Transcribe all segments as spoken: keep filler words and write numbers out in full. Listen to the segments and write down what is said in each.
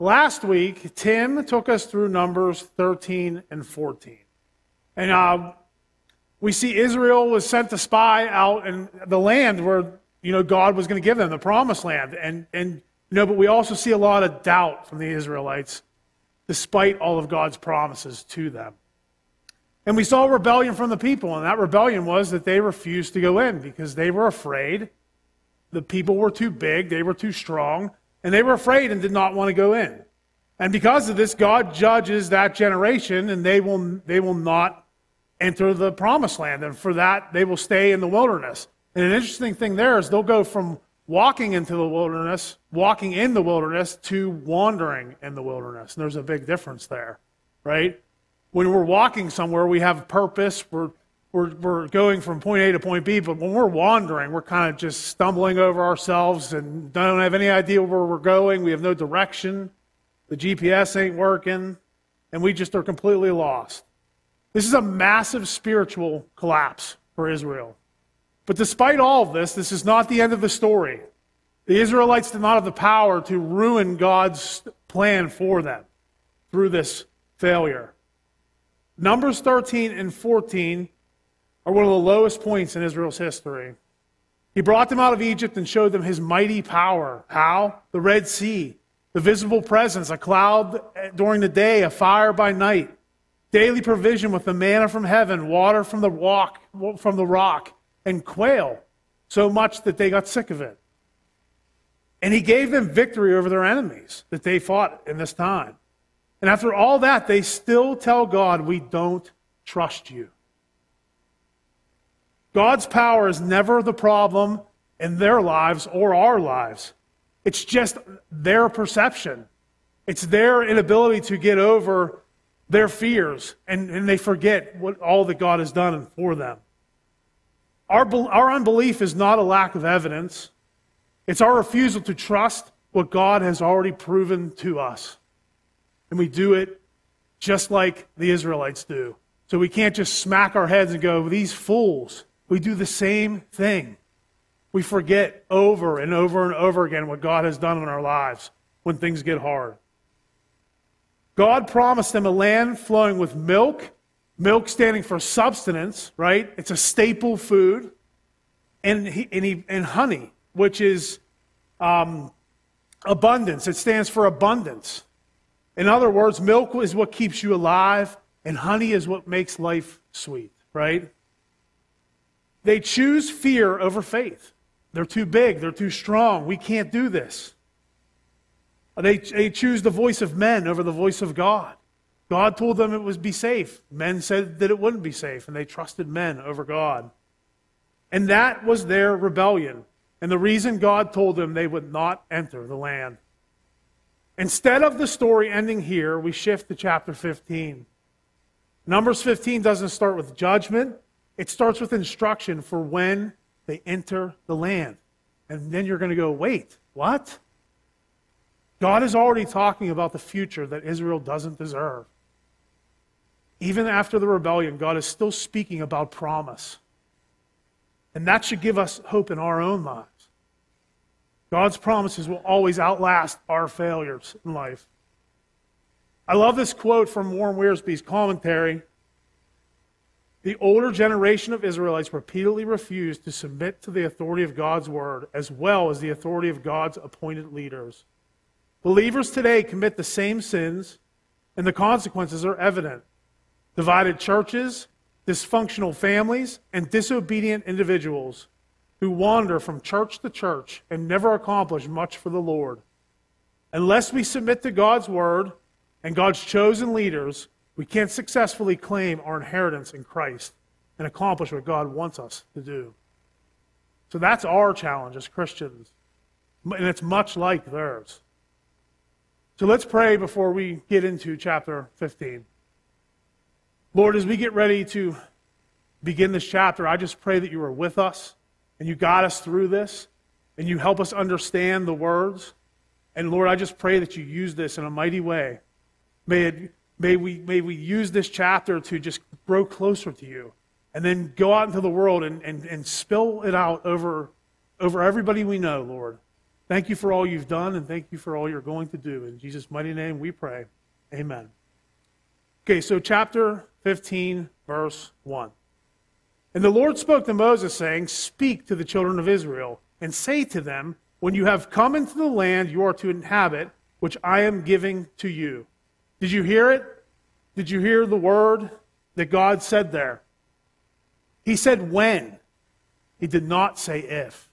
Last week, Tim took us through Numbers thirteen and fourteen. And uh, we see Israel was sent to spy out in the land where, you know, God was going to give them, the promised land. And, and, you know, but we also see a lot of doubt from the Israelites, despite all of God's promises to them. And we saw rebellion from the people, and that rebellion was that they refused to go in because they were afraid. The people were too big, they were too strong, and they were afraid and did not want to go in. And because of this, God judges that generation, and they will they will not enter the promised land. And for that, they will stay in the wilderness. And an interesting thing there is they'll go from walking into the wilderness, walking in the wilderness, to wandering in the wilderness. And there's a big difference there, right? When we're walking somewhere, we have purpose. We're We're, we're going from point A to point B, but when we're wandering, we're kind of just stumbling over ourselves and don't have any idea where we're going. We have no direction. The G P S ain't working, and we just are completely lost. This is a massive spiritual collapse for Israel. But despite all of this, this is not the end of the story. The Israelites did not have the power to ruin God's plan for them through this failure. Numbers thirteen and fourteen are one of the lowest points in Israel's history. He brought them out of Egypt and showed them his mighty power. How? The Red Sea, the visible presence, a cloud during the day, a fire by night, daily provision with the manna from heaven, water from the rock, from the rock, and quail, so much that they got sick of it. And he gave them victory over their enemies that they fought in this time. And after all that, they still tell God, we don't trust you. God's power is never the problem in their lives or our lives. It's just their perception. It's their inability to get over their fears, and, and they forget what all that God has done for them. Our, our unbelief is not a lack of evidence. It's our refusal to trust what God has already proven to us. And we do it just like the Israelites do. So we can't just smack our heads and go, these fools. We do the same thing. We forget over and over and over again what God has done in our lives when things get hard. God promised them a land flowing with milk, milk standing for substance, right? It's a staple food, and, he, and, he, and honey, which is um, abundance. It stands for abundance. In other words, milk is what keeps you alive, and honey is what makes life sweet, right? They choose fear over faith. They're too big. They're too strong. We can't do this. They, they choose the voice of men over the voice of God. God told them it would be safe. Men said that it wouldn't be safe, and they trusted men over God. And that was their rebellion, and the reason God told them they would not enter the land. Instead of the story ending here, we shift to chapter fifteen. Numbers fifteen doesn't start with judgment. It starts with instruction for when they enter the land. And then you're going to go, wait, what? God is already talking about the future that Israel doesn't deserve. Even after the rebellion, God is still speaking about promise. And that should give us hope in our own lives. God's promises will always outlast our failures in life. I love this quote from Warren Wiersbe's commentary. The older generation of Israelites repeatedly refused to submit to the authority of God's word as well as the authority of God's appointed leaders. Believers today commit the same sins, and the consequences are evident. Divided churches, dysfunctional families, and disobedient individuals who wander from church to church and never accomplish much for the Lord. Unless we submit to God's word and God's chosen leaders, we can't successfully claim our inheritance in Christ and accomplish what God wants us to do. So that's our challenge as Christians, and it's much like theirs. So let's pray before we get into chapter fifteen. Lord, as we get ready to begin this chapter, I just pray that you are with us and you guide us through this and you help us understand the words. And Lord, I just pray that you use this in a mighty way. May it, may we, may we use this chapter to just grow closer to you and then go out into the world and, and, and spill it out over, over everybody we know, Lord. Thank you for all you've done, and thank you for all you're going to do. In Jesus' mighty name we pray. Amen. Okay, so chapter fifteen, verse one. And the Lord spoke to Moses, saying, Speak to the children of Israel, and say to them, When you have come into the land you are to inhabit, which I am giving to you. Did you hear it? Did you hear the word that God said there? He said when. He did not say if.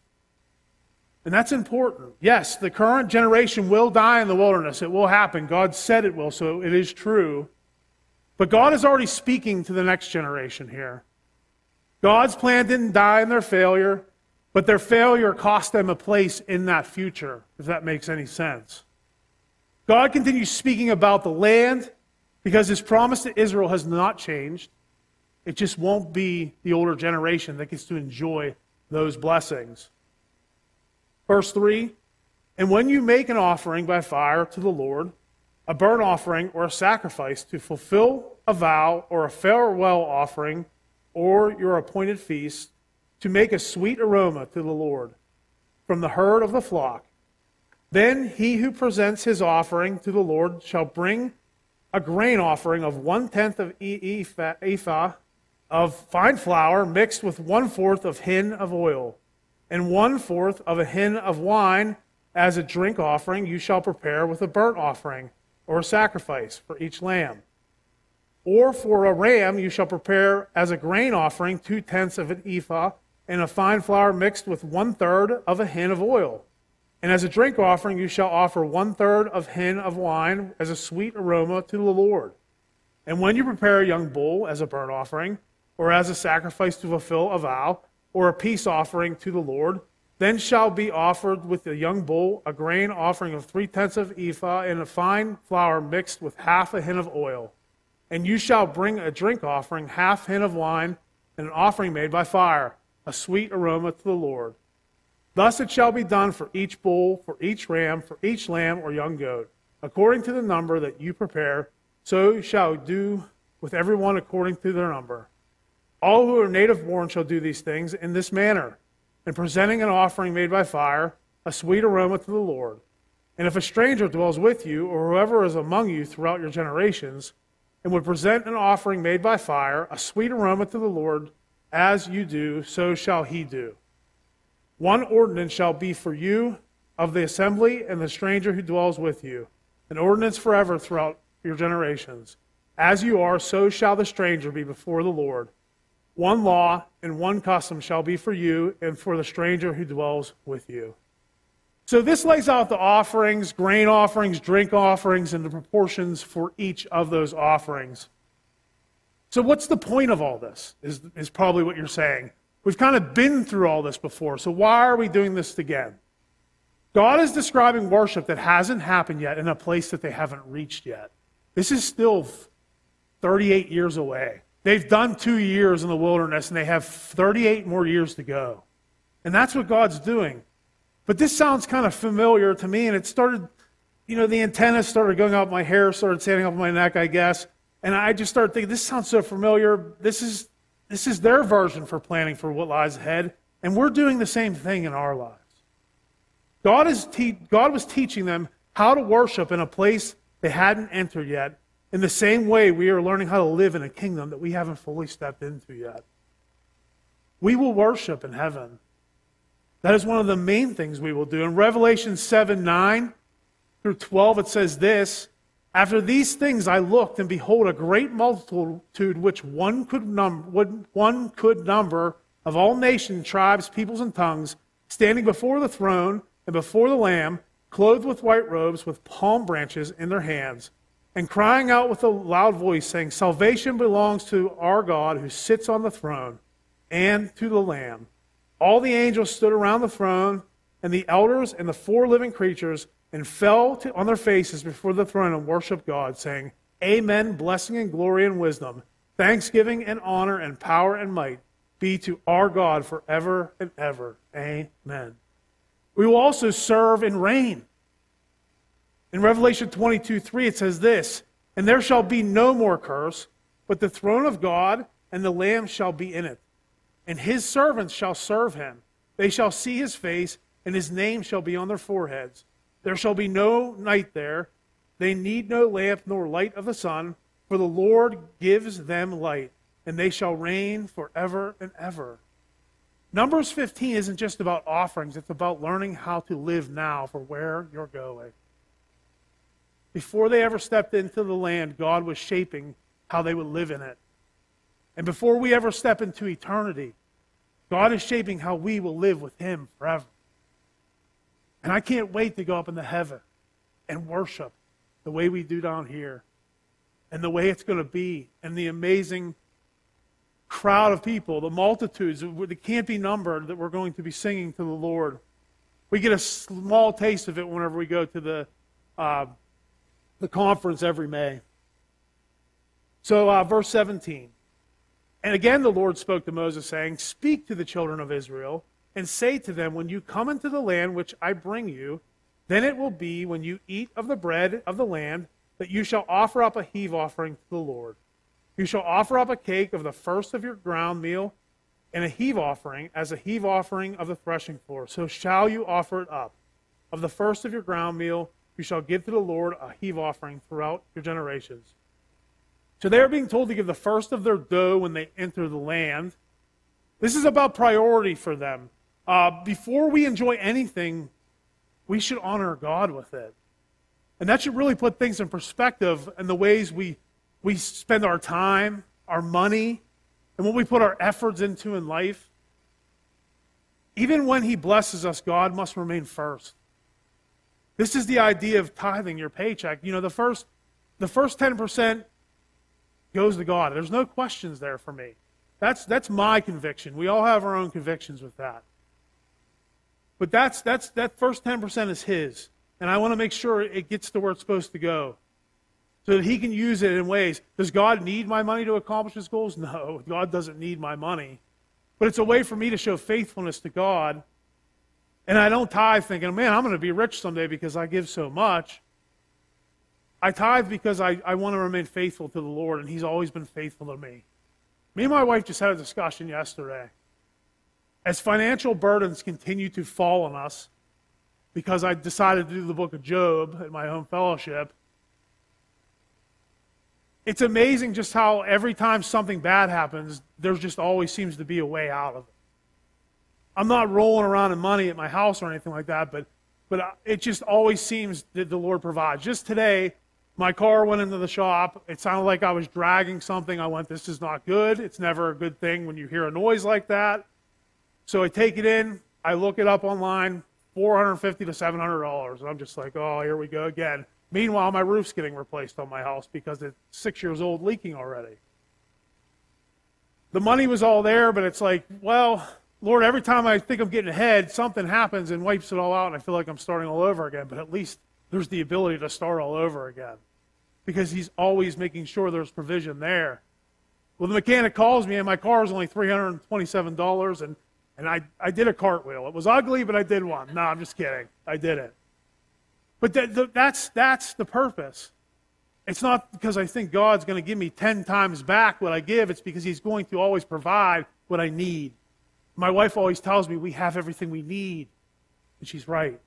And that's important. Yes, the current generation will die in the wilderness. It will happen. God said it will, so it is true. But God is already speaking to the next generation here. God's plan didn't die in their failure, but their failure cost them a place in that future, if that makes any sense. God continues speaking about the land because his promise to Israel has not changed. It just won't be the older generation that gets to enjoy those blessings. Verse three, and when you make an offering by fire to the Lord, a burnt offering or a sacrifice to fulfill a vow or a farewell offering or your appointed feast, to make a sweet aroma to the Lord from the herd of the flock, then he who presents his offering to the Lord shall bring a grain offering of one-tenth of ephah of fine flour mixed with one-fourth of hin of oil, and one-fourth of a hin of wine as a drink offering you shall prepare with a burnt offering or a sacrifice for each lamb. Or for a ram you shall prepare as a grain offering two-tenths of an ephah and a fine flour mixed with one-third of a hin of oil. And as a drink offering you shall offer one-third of hin of wine as a sweet aroma to the Lord. And when you prepare a young bull as a burnt offering, or as a sacrifice to fulfill a vow, or a peace offering to the Lord, then shall be offered with the young bull a grain offering of three-tenths of ephah and a fine flour mixed with half a hin of oil. And you shall bring a drink offering, half hin of wine, and an offering made by fire, a sweet aroma to the Lord. Thus it shall be done for each bull, for each ram, for each lamb or young goat, according to the number that you prepare, so you shall do with everyone according to their number. All who are native born shall do these things in this manner, in presenting an offering made by fire, a sweet aroma to the Lord. And if a stranger dwells with you, or whoever is among you throughout your generations, and would present an offering made by fire, a sweet aroma to the Lord, as you do, so shall he do. One ordinance shall be for you of the assembly and the stranger who dwells with you, an ordinance forever throughout your generations. As you are, so shall the stranger be before the Lord. One law and one custom shall be for you and for the stranger who dwells with you. So this lays out the offerings, grain offerings, drink offerings, and the proportions for each of those offerings. So what's the point of all this, is, is probably what you're saying. We've kind of been through all this before, so why are we doing this again? God is describing worship that hasn't happened yet in a place that they haven't reached yet. This is still thirty-eight years away. They've done two years in the wilderness, and they have thirty-eight more years to go. And that's what God's doing. But this sounds kind of familiar to me, and it started, you know, the antennas started going up, my hair started standing up on my neck, I guess, and I just started thinking, this sounds so familiar. This is, this is their version for planning for what lies ahead, and we're doing the same thing in our lives. God, is te- God was teaching them how to worship in a place they hadn't entered yet, in the same way we are learning how to live in a kingdom that we haven't fully stepped into yet. We will worship in heaven. That is one of the main things we will do. In Revelation seven, nine through twelve, it says this, After these things I looked, and behold, a great multitude which one could, num- one could number of all nations, tribes, peoples, and tongues, standing before the throne and before the Lamb, clothed with white robes, with palm branches in their hands, and crying out with a loud voice, saying, Salvation belongs to our God who sits on the throne and to the Lamb. All the angels stood around the throne, and the elders and the four living creatures, and fell to, on their faces before the throne and worshiped God, saying, Amen, blessing and glory and wisdom, thanksgiving and honor and power and might be to our God forever and ever. Amen. We will also serve and reign. In Revelation twenty-two, three, it says this, And there shall be no more curse, but the throne of God and the Lamb shall be in it. And his servants shall serve him. They shall see his face, and his name shall be on their foreheads. There shall be no night there. They need no lamp nor light of the sun, for the Lord gives them light, and they shall reign forever and ever. Numbers fifteen isn't just about offerings. It's about learning how to live now for where you're going. Before they ever stepped into the land, God was shaping how they would live in it. And before we ever step into eternity, God is shaping how we will live with him forever. And I can't wait to go up into heaven and worship the way we do down here, and the way it's going to be, and the amazing crowd of people, the multitudes that can't be numbered that we're going to be singing to the Lord. We get a small taste of it whenever we go to the uh, the conference every May. So uh, verse seventeen. And again the Lord spoke to Moses, saying, Speak to the children of Israel, and say to them, When you come into the land which I bring you, then it will be, when you eat of the bread of the land, that you shall offer up a heave offering to the Lord. You shall offer up a cake of the first of your ground meal, and a heave offering as a heave offering of the threshing floor. So shall you offer it up. Of the first of your ground meal, you shall give to the Lord a heave offering throughout your generations. So they are being told to give the first of their dough when they enter the land. This is about priority for them. Uh, before we enjoy anything, we should honor God with it. And that should really put things in perspective and the ways we, we spend our time, our money, and what we put our efforts into in life. Even when he blesses us, God must remain first. This is the idea of tithing your paycheck. You know, the first, the first ten percent goes to God. There's no questions there for me. That's, that's my conviction. We all have our own convictions with that. But that's, that's, that first ten percent is his. And I want to make sure it gets to where it's supposed to go, so that he can use it in ways. Does God need my money to accomplish his goals? No, God doesn't need my money. But it's a way for me to show faithfulness to God. And I don't tithe thinking, man, I'm going to be rich someday because I give so much. I tithe because I, I want to remain faithful to the Lord, and he's always been faithful to me. Me and my wife just had a discussion yesterday. As financial burdens continue to fall on us, because I decided to do the book of Job at my home fellowship, it's amazing just how every time something bad happens, there just always seems to be a way out of it. I'm not rolling around in money at my house or anything like that, but, but it just always seems that the Lord provides. Just today, my car went into the shop. It sounded like I was dragging something. I went, this is not good. It's never a good thing when you hear a noise like that. So I take it in. I look it up online. four hundred fifty to seven hundred dollars. And I'm just like, oh, here we go again. Meanwhile, my roof's getting replaced on my house because it's six years old, leaking already. The money was all there, but it's like, well, Lord, every time I think I'm getting ahead, something happens and wipes it all out, and I feel like I'm starting all over again. But at least there's the ability to start all over again, because he's always making sure there's provision there. Well, the mechanic calls me, and my car is only three hundred twenty-seven dollars, and And I, I did a cartwheel. It was ugly, but I did one. No, I'm just kidding. I did it. But that, the, that's, that's the purpose. It's not because I think God's going to give me ten times back what I give. It's because he's going to always provide what I need. My wife always tells me we have everything we need. And she's right.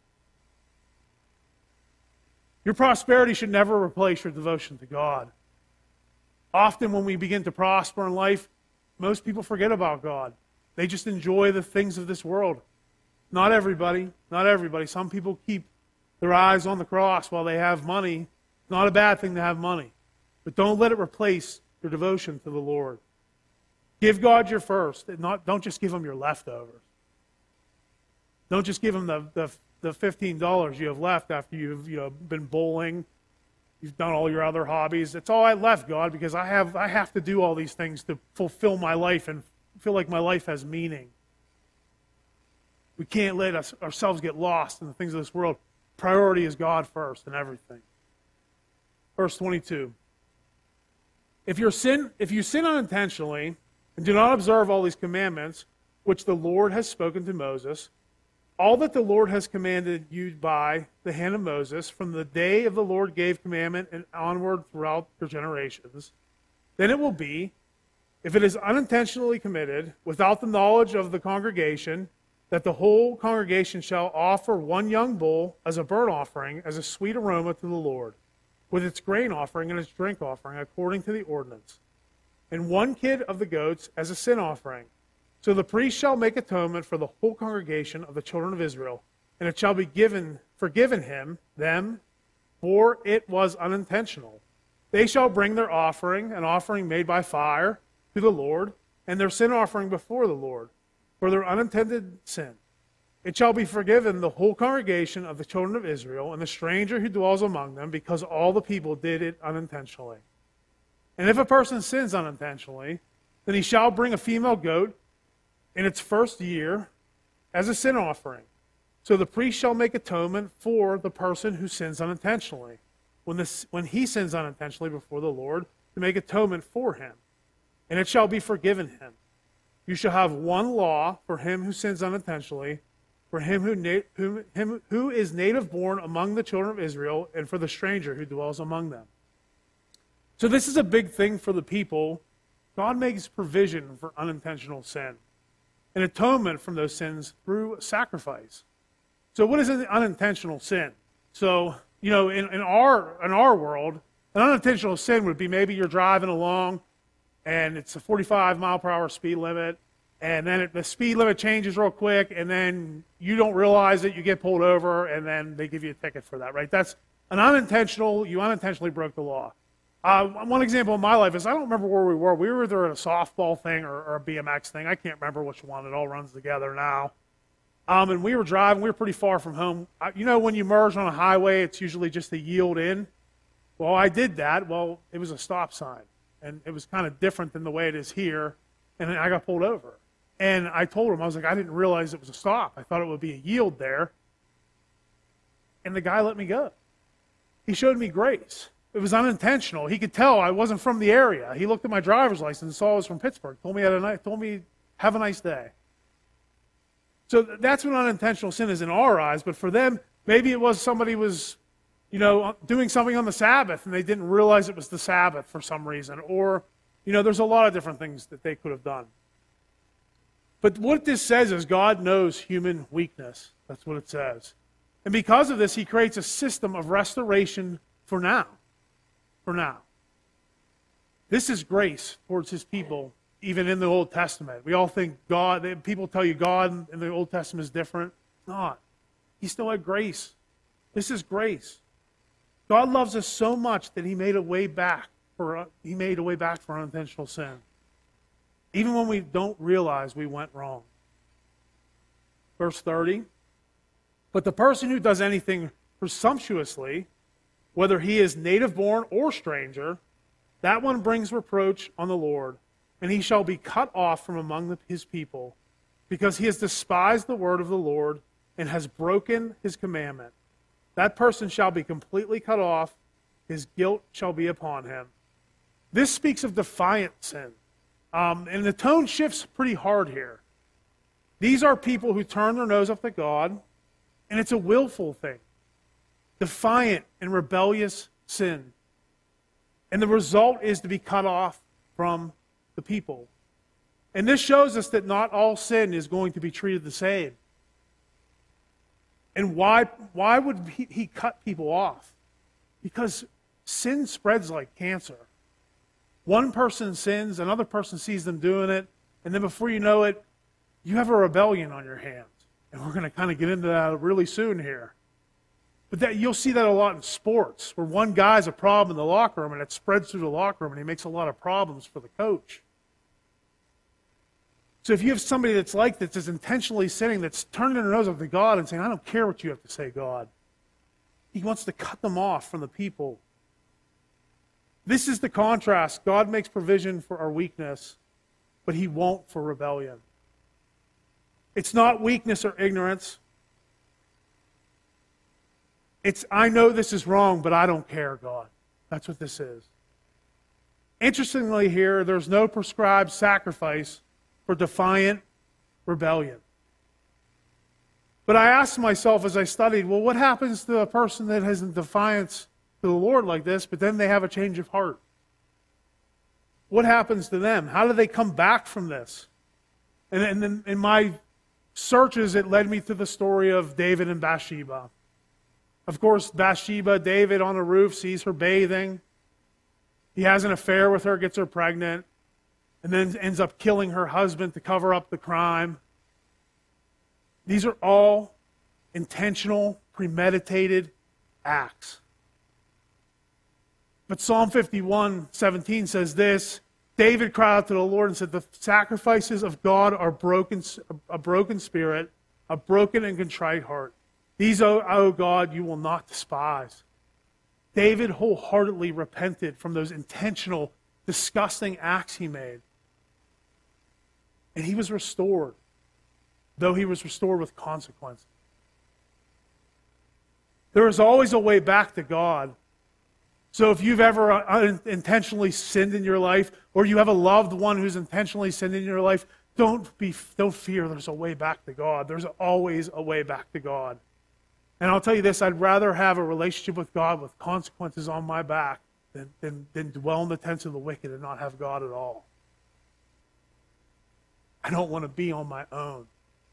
Your prosperity should never replace your devotion to God. Often when we begin to prosper in life, most people forget about God. They just enjoy the things of this world. Not everybody. Not everybody. Some people keep their eyes on the cross while they have money. It's not a bad thing to have money. But don't let it replace your devotion to the Lord. Give God your first. And not, don't just give him your leftovers. Don't just give him the, the, the fifteen dollars you have left after you've you know, been bowling. You've done all your other hobbies. That's all I left, God, because I have, I have to do all these things to fulfill my life and feel like my life has meaning. We can't let us, ourselves get lost in the things of this world. Priority is God first in everything. Verse twenty-two. If, your sin, if you sin unintentionally and do not observe all these commandments, which the Lord has spoken to Moses, all that the Lord has commanded you by the hand of Moses, from the day of the Lord gave commandment and onward throughout your generations, then it will be, if it is unintentionally committed, without the knowledge of the congregation, that the whole congregation shall offer one young bull as a burnt offering, as a sweet aroma to the Lord, with its grain offering and its drink offering, according to the ordinance, and one kid of the goats as a sin offering. So the priest shall make atonement for the whole congregation of the children of Israel, and it shall be given forgiven him, them, for it was unintentional. They shall bring their offering, an offering made by fire, to the Lord, and their sin offering before the Lord, for their unintended sin. It shall be forgiven the whole congregation of the children of Israel, and the stranger who dwells among them, because all the people did it unintentionally. And if a person sins unintentionally, then he shall bring a female goat in its first year as a sin offering. So the priest shall make atonement for the person who sins unintentionally, when, this, when he sins unintentionally before the Lord, to make atonement for him. And it shall be forgiven him. You shall have one law for him who sins unintentionally, for him who, na- whom, him who is native born among the children of Israel, and for the stranger who dwells among them. So this is a big thing for the people. God makes provision for unintentional sin, an atonement from those sins through sacrifice. So what is an unintentional sin? So, you know, in, in our in our world, an unintentional sin would be maybe you're driving along and it's a forty-five mile per hour speed limit, and then it, the speed limit changes real quick, and then you don't realize it, you get pulled over, and then they give you a ticket for that, right? That's an unintentional, you unintentionally broke the law. Uh, one example in my life is I don't remember where we were. We were either at a softball thing or, or a B M X thing. I can't remember which one. It all runs together now. Um, and we were driving. We were pretty far from home. I, you know, when you merge on a highway, it's usually just a yield in. Well, I did that. Well, it was a stop sign. And it was kind of different than the way it is here. And then I got pulled over. And I told him, I was like, I didn't realize it was a stop. I thought it would be a yield there. And the guy let me go. He showed me grace. It was unintentional. He could tell I wasn't from the area. He looked at my driver's license and saw I was from Pittsburgh. Told me, had a nice, told me have a nice day. So that's what unintentional sin is in our eyes. But for them, maybe it was somebody was, you know, doing something on the Sabbath and they didn't realize it was the Sabbath for some reason. Or, you know, there's a lot of different things that they could have done. But what this says is God knows human weakness. That's what it says. And because of this, he creates a system of restoration for now. For now. This is grace towards his people, even in the Old Testament. We all think God, people tell you God in the Old Testament is different. It's not. He still had grace. This is grace. God loves us so much that he made a way back for he made a way back for unintentional sin. Even when we don't realize we went wrong. Verse thirty. But the person who does anything presumptuously, whether he is native born or stranger, that one brings reproach on the Lord, and he shall be cut off from among the, his people, because he has despised the word of the Lord and has broken his commandment. That person shall be completely cut off, his guilt shall be upon him. This speaks of defiant sin. Um, and the tone shifts pretty hard here. These are people who turn their nose up to God, and it's a willful thing. Defiant and rebellious sin. And the result is to be cut off from the people. And this shows us that not all sin is going to be treated the same. And why, why would he, he cut people off? Because sin spreads like cancer. One person sins, another person sees them doing it, and then before you know it, you have a rebellion on your hands. And we're going to kind of get into that really soon here. But that, you'll see that a lot in sports, where one guy's a problem in the locker room, and it spreads through the locker room, and he makes a lot of problems for the coach. So if you have somebody that's like this, that's intentionally sinning, that's turning their nose up to God and saying, I don't care what you have to say, God. He wants to cut them off from the people. This is the contrast. God makes provision for our weakness, but he won't for rebellion. It's not weakness or ignorance. It's, I know this is wrong, but I don't care, God. That's what this is. Interestingly here, there's no prescribed sacrifice for defiant rebellion. But I asked myself as I studied, well, what happens to a person that has in defiance to the Lord like this, but then they have a change of heart? What happens to them? How do they come back from this? And, and then in my searches, it led me to the story of David and Bathsheba. Of course, Bathsheba, David on a roof, sees her bathing. He has an affair with her, gets her pregnant, and then ends up killing her husband to cover up the crime. These are all intentional, premeditated acts. But Psalm fifty-one seventeen says this, David cried out to the Lord and said, the sacrifices of God are broken, a broken spirit, a broken and contrite heart. These, O, o God, you will not despise. David wholeheartedly repented from those intentional, disgusting acts he made. And he was restored, though he was restored with consequences. There is always a way back to God. So if you've ever unintentionally sinned in your life, or you have a loved one who's intentionally sinned in your life, don't be, don't fear there's a way back to God. There's always a way back to God. And I'll tell you this, I'd rather have a relationship with God with consequences on my back than, than, than dwell in the tents of the wicked and not have God at all. I don't want to be on my own.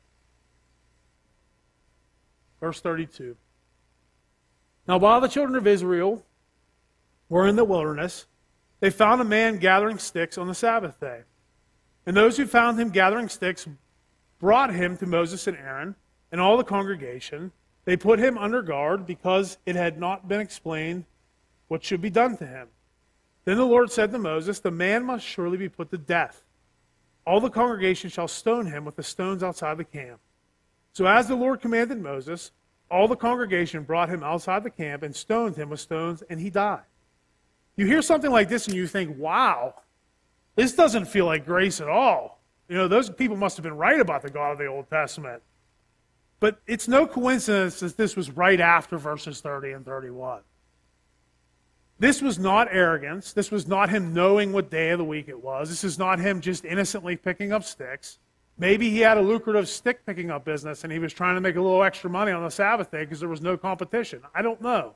Verse thirty-two. Now while the children of Israel were in the wilderness, they found a man gathering sticks on the Sabbath day. And those who found him gathering sticks brought him to Moses and Aaron and all the congregation. They put him under guard because it had not been explained what should be done to him. Then the Lord said to Moses, the man must surely be put to death. All the congregation shall stone him with the stones outside the camp. So as the Lord commanded Moses, all the congregation brought him outside the camp and stoned him with stones, and he died. You hear something like this and you think, wow, this doesn't feel like grace at all. You know, those people must have been right about the God of the Old Testament. But it's no coincidence that this was right after verses thirty and thirty-one. This was not arrogance. This was not him knowing what day of the week it was. This is not him just innocently picking up sticks. Maybe he had a lucrative stick picking up business and he was trying to make a little extra money on the Sabbath day because there was no competition. I don't know.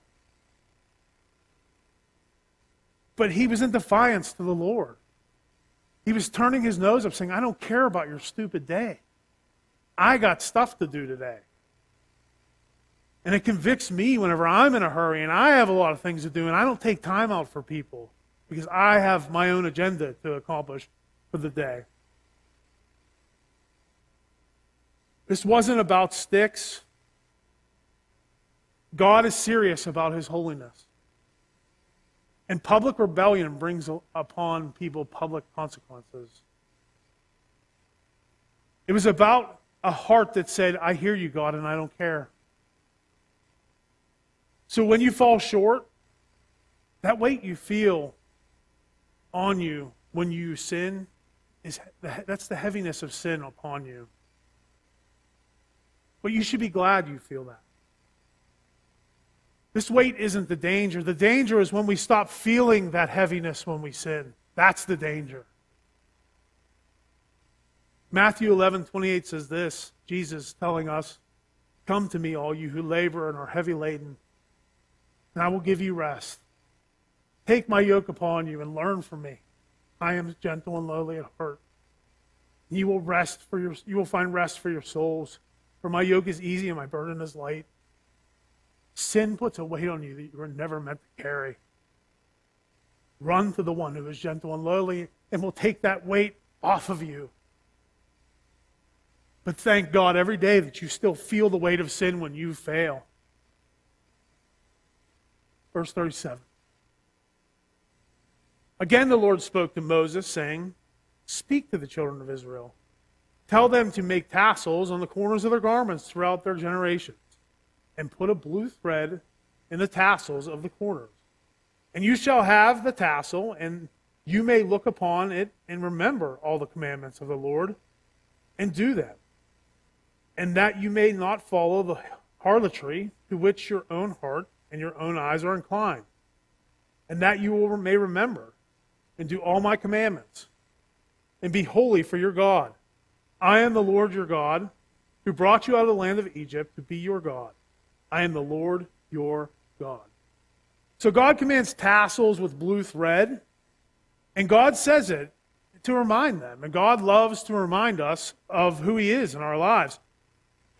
But he was in defiance to the Lord. He was turning his nose up saying, I don't care about your stupid day. I got stuff to do today. And it convicts me whenever I'm in a hurry and I have a lot of things to do and I don't take time out for people because I have my own agenda to accomplish for the day. This wasn't about sticks. God is serious about his holiness. And public rebellion brings upon people public consequences. It was about a heart that said, I hear you, God, and I don't care. So when you fall short, that weight you feel on you when you sin, is that's the heaviness of sin upon you. But you should be glad you feel that. This weight isn't the danger. The danger is when we stop feeling that heaviness when we sin. That's the danger. Matthew eleven twenty-eight says this, Jesus telling us, come to me, all you who labor and are heavy laden, and I will give you rest. Take my yoke upon you and learn from me. I am gentle and lowly at heart. You will rest for your you will find rest for your souls. For my yoke is easy and my burden is light. Sin puts a weight on you that you were never meant to carry. Run to the one who is gentle and lowly and will take that weight off of you. But thank God every day that you still feel the weight of sin when you fail. Verse thirty-seven. Again the Lord spoke to Moses, saying, speak to the children of Israel. Tell them to make tassels on the corners of their garments throughout their generations, and put a blue thread in the tassels of the corners. And you shall have the tassel, and you may look upon it and remember all the commandments of the Lord, and do them. And that you may not follow the harlotry to which your own heart and your own eyes are inclined. And that you will, may remember and do all my commandments, and be holy for your God. I am the Lord your God, who brought you out of the land of Egypt to be your God. I am the Lord your God. So God commands tassels with blue thread, and God says it to remind them. And God loves to remind us of who he is in our lives.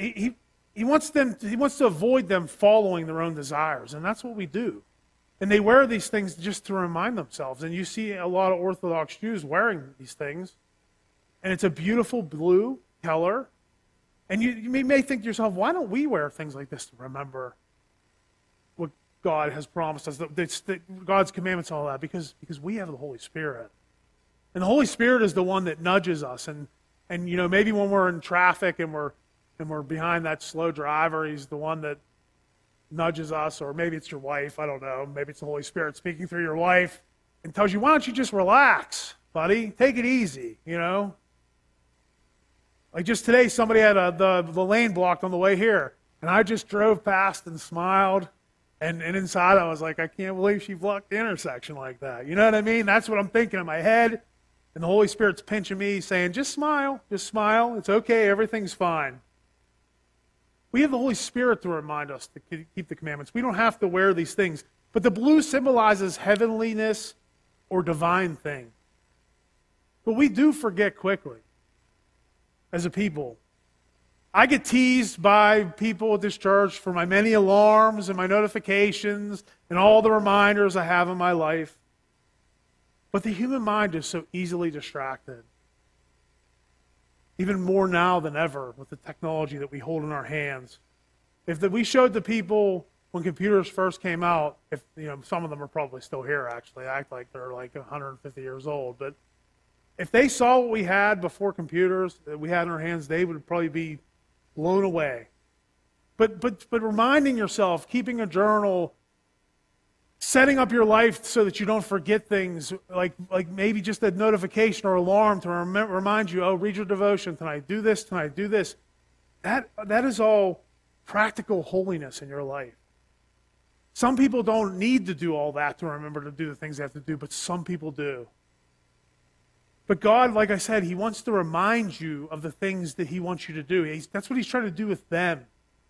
he, he, he wants them, he wants to avoid them following their own desires, and that's what we do. And they wear these things just to remind themselves. And you see a lot of Orthodox Jews wearing these things, and it's a beautiful blue color. And you, you may think to yourself, why don't we wear things like this to remember what God has promised us, that, that God's commandments and all that? Because, because we have the Holy Spirit. And the Holy Spirit is the one that nudges us. And, and you know, maybe when we're in traffic and we're, and we're behind that slow driver, he's the one that nudges us. Or maybe it's your wife, I don't know. Maybe it's the Holy Spirit speaking through your wife and tells you, why don't you just relax, buddy? Take it easy, you know? Like just today, somebody had a, the, the lane blocked on the way here. And I just drove past and smiled. And, and inside I was like, I can't believe she blocked the intersection like that. You know what I mean? That's what I'm thinking in my head. And the Holy Spirit's pinching me, saying, just smile, just smile. It's okay, everything's fine. We have the Holy Spirit to remind us to keep the commandments. We don't have to wear these things. But the blue symbolizes heavenliness or divine thing. But we do forget quickly as a people. I get teased by people at this church for my many alarms and my notifications and all the reminders I have in my life. But the human mind is so easily distracted. Even more now than ever with the technology that we hold in our hands. If the, we showed the people when computers first came out, if you know, some of them are probably still here actually, act like they're like one hundred fifty years old, but if they saw what we had before computers that we had in our hands, they would probably be blown away. But but but reminding yourself, keeping a journal, setting up your life so that you don't forget things, like like maybe just a notification or alarm to rem- remind you, oh, read your devotion tonight, do this tonight, do this. That that is all practical holiness in your life. Some people don't need to do all that to remember to do the things they have to do, but some people do. But God, like I said, He wants to remind you of the things that He wants you to do. He's, that's what He's trying to do with them.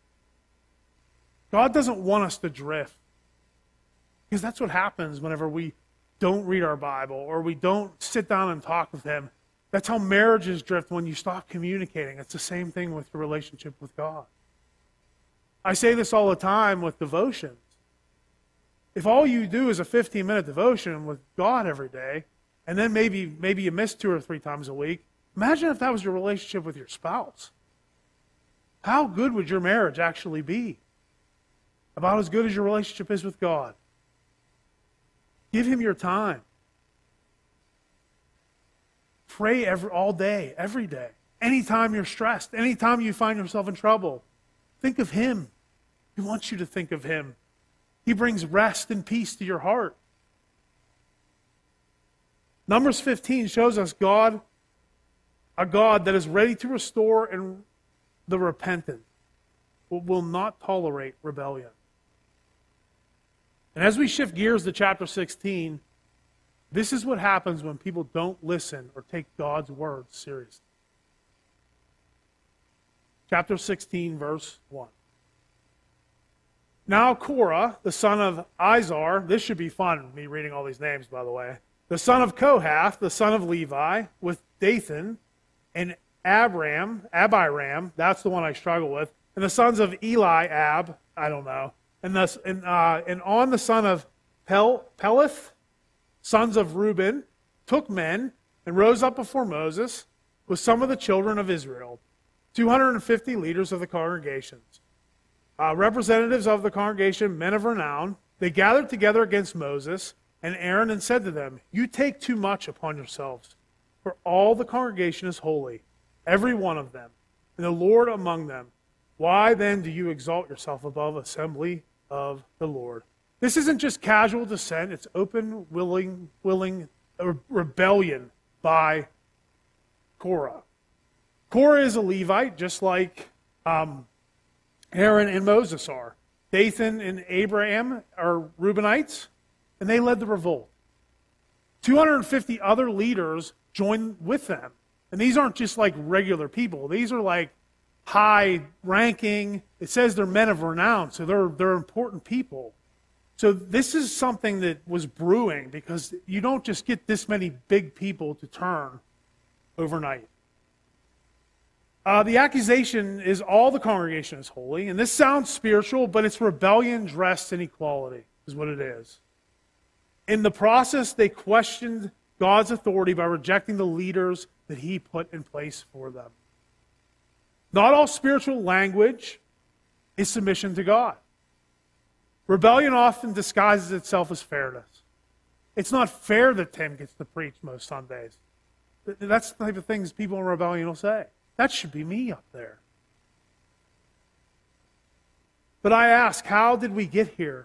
God doesn't want us to drift. Because that's what happens whenever we don't read our Bible or we don't sit down and talk with Him. That's how marriages drift when you stop communicating. It's the same thing with your relationship with God. I say this all the time with devotions. If all you do is a fifteen-minute devotion with God every day, and then maybe maybe you miss two or three times a week, imagine if that was your relationship with your spouse. How good would your marriage actually be? About as good as your relationship is with God. Give Him your time. Pray every, all day, every day. Anytime you're stressed, anytime you find yourself in trouble, think of Him. He wants you to think of Him. He brings rest and peace to your heart. Numbers fifteen shows us God, a God that is ready to restore and the repentant, but will not tolerate rebellion. And as we shift gears to chapter sixteen, this is what happens when people don't listen or take God's word seriously. Chapter sixteen, verse one. Now Korah, the son of Izhar, this should be fun, me reading all these names, by the way, the son of Kohath, the son of Levi, with Dathan and Abram, Abiram, that's the one I struggle with, and the sons of Eli, Ab, I don't know, and, thus, and, uh, and on the son of Pel, Peleth, sons of Reuben, took men and rose up before Moses with some of the children of Israel, two hundred fifty leaders of the congregations, uh, representatives of the congregation, men of renown. They gathered together against Moses and Aaron and said to them, you take too much upon yourselves, for all the congregation is holy, every one of them, and the Lord among them. Why then do you exalt yourself above assembly of the Lord? This isn't just casual dissent, it's open, willing, willing rebellion by Korah. Korah is a Levite, just like um, Aaron and Moses are. Dathan and Abiram are Reubenites, and they led the revolt. two hundred fifty other leaders joined with them. And these aren't just like regular people. These are like high ranking. It says they're men of renown, so they're, they're important people. So this is something that was brewing because you don't just get this many big people to turn overnight. Uh, the accusation is all the congregation is holy, and this sounds spiritual, but it's rebellion dressed in equality, is what it is. In the process, they questioned God's authority by rejecting the leaders that he put in place for them. Not all spiritual language is submission to God. Rebellion often disguises itself as fairness. It's not fair that Tim gets to preach most Sundays. That's the type of things people in rebellion will say. That should be me up there. But I ask, how did we get here?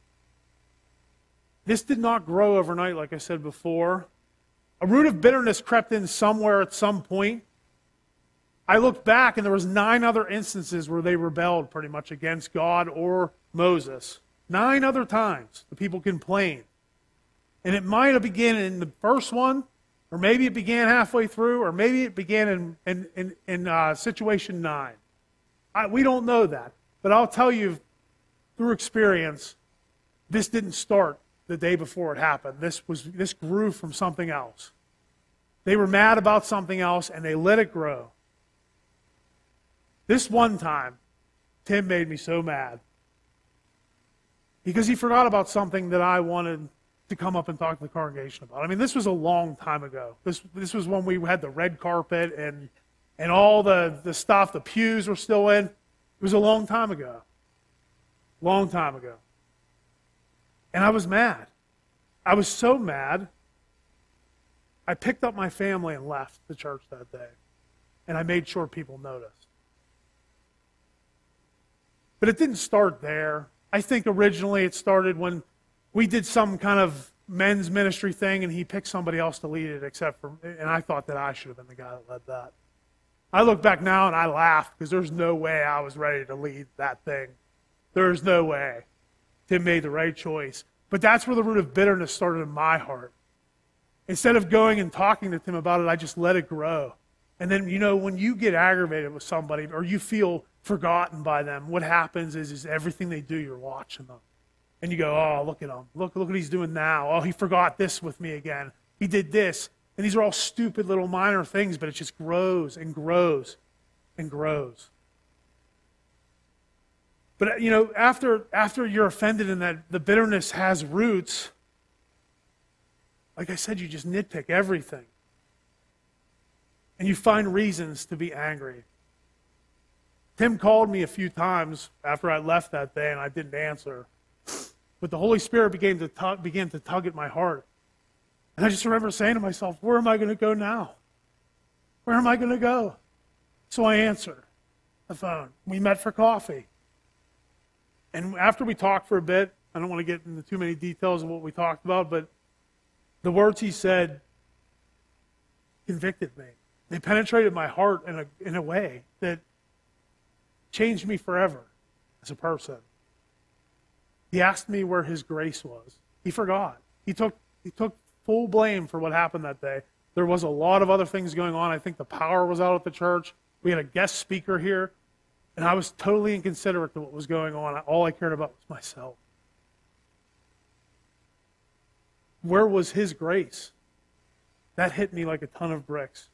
This did not grow overnight, like I said before. A root of bitterness crept in somewhere at some point. I looked back, and there was nine other instances where they rebelled pretty much against God or Moses. Nine other times the people complained. And it might have begun in the first one, or maybe it began halfway through, or maybe it began in, in, in, in uh, situation nine. I, we don't know that. But I'll tell you, through experience, this didn't start the day before it happened. This was this grew from something else. They were mad about something else, and they let it grow. This one time, Tim made me so mad because he forgot about something that I wanted to come up and talk to the congregation about. I mean, this was a long time ago. This this was when we had the red carpet and and all the, the stuff, the pews were still in. It was a long time ago. Long time ago. And I was mad. I was so mad, I picked up my family and left the church that day. And I made sure people noticed. But it didn't start there. I think originally it started when we did some kind of men's ministry thing and he picked somebody else to lead it except for, and I thought that I should have been the guy that led that. I look back now and I laugh because there's no way I was ready to lead that thing. There's no way. Tim made the right choice. But that's where the root of bitterness started in my heart. Instead of going and talking to Tim about it, I just let it grow. And then, you know, when you get aggravated with somebody or you feel forgotten by them, what happens is, is everything they do, you're watching them. And you go, oh, look at him. Look, look what he's doing now. Oh, he forgot this with me again. He did this. And these are all stupid little minor things, but it just grows and grows and grows. But, you know, after after you're offended and that the bitterness has roots, like I said, you just nitpick everything. And you find reasons to be angry. Tim called me a few times after I left that day, and I didn't answer. But the Holy Spirit began to tug, began to tug at my heart. And I just remember saying to myself, where am I going to go now? Where am I going to go? So I answered the phone. We met for coffee. And after we talked for a bit, I don't want to get into too many details of what we talked about, but the words he said convicted me. They penetrated my heart in a, in a way that changed me forever as a person. He asked me where his grace was. He forgot. He took, he took full blame for what happened that day. There was a lot of other things going on. I think the power was out at the church. We had a guest speaker here. And I was totally inconsiderate to what was going on. All I cared about was myself. Where was his grace? That hit me like a ton of bricks.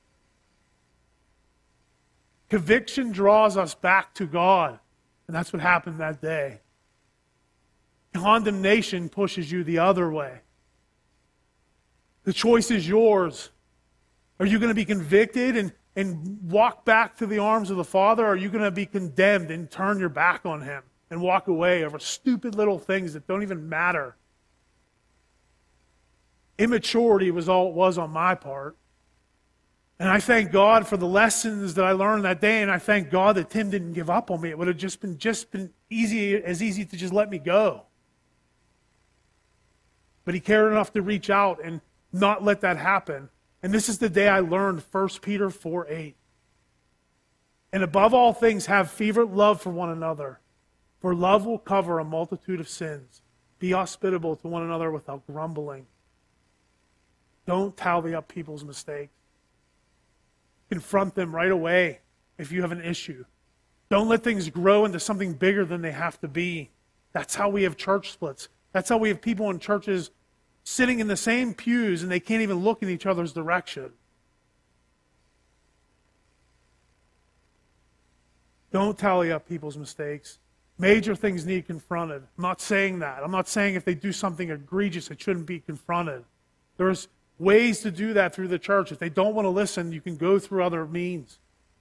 Conviction draws us back to God. And that's what happened that day. Condemnation pushes you the other way. The choice is yours. Are you going to be convicted and and walk back to the arms of the Father, or are you going to be condemned and turn your back on Him and walk away over stupid little things that don't even matter? Immaturity was all it was on my part. And I thank God for the lessons that I learned that day, and I thank God that Tim didn't give up on me. It would have just been just been easy as easy to just let me go. But he cared enough to reach out and not let that happen. And this is the day I learned First Peter four eight. And above all things, have fervent love for one another, for love will cover a multitude of sins. Be hospitable to one another without grumbling. Don't tally up people's mistakes. Confront them right away if you have an issue. Don't let things grow into something bigger than they have to be. That's how we have church splits. That's how we have people in churches sitting in the same pews and they can't even look in each other's direction. Don't tally up people's mistakes. Major things need confronted. I'm not saying that. I'm not saying if they do something egregious, it shouldn't be confronted. There's ways to do that through the church. If they don't want to listen, you can go through other means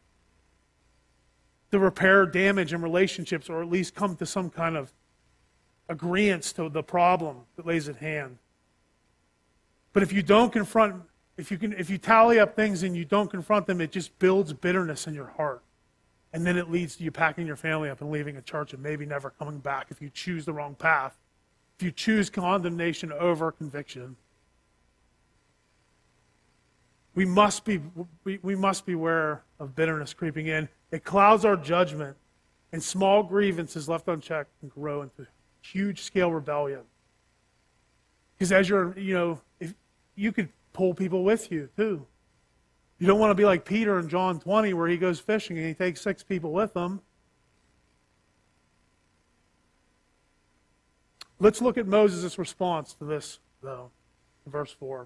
to repair damage in relationships, or at least come to some kind of agreement to the problem that lays at hand. But if you don't confront, if you can, if you tally up things and you don't confront them, it just builds bitterness in your heart. And then it leads to you packing your family up and leaving a church and maybe never coming back if you choose the wrong path. If you choose condemnation over conviction. We must be, we, we must beware of bitterness creeping in. It clouds our judgment, and small grievances left unchecked can grow into huge scale rebellion. Because as you're, you know, if you could pull people with you too. You don't want to be like Peter in John twenty where he goes fishing and he takes six people with him. Let's look at Moses' response to this, though, in verse four.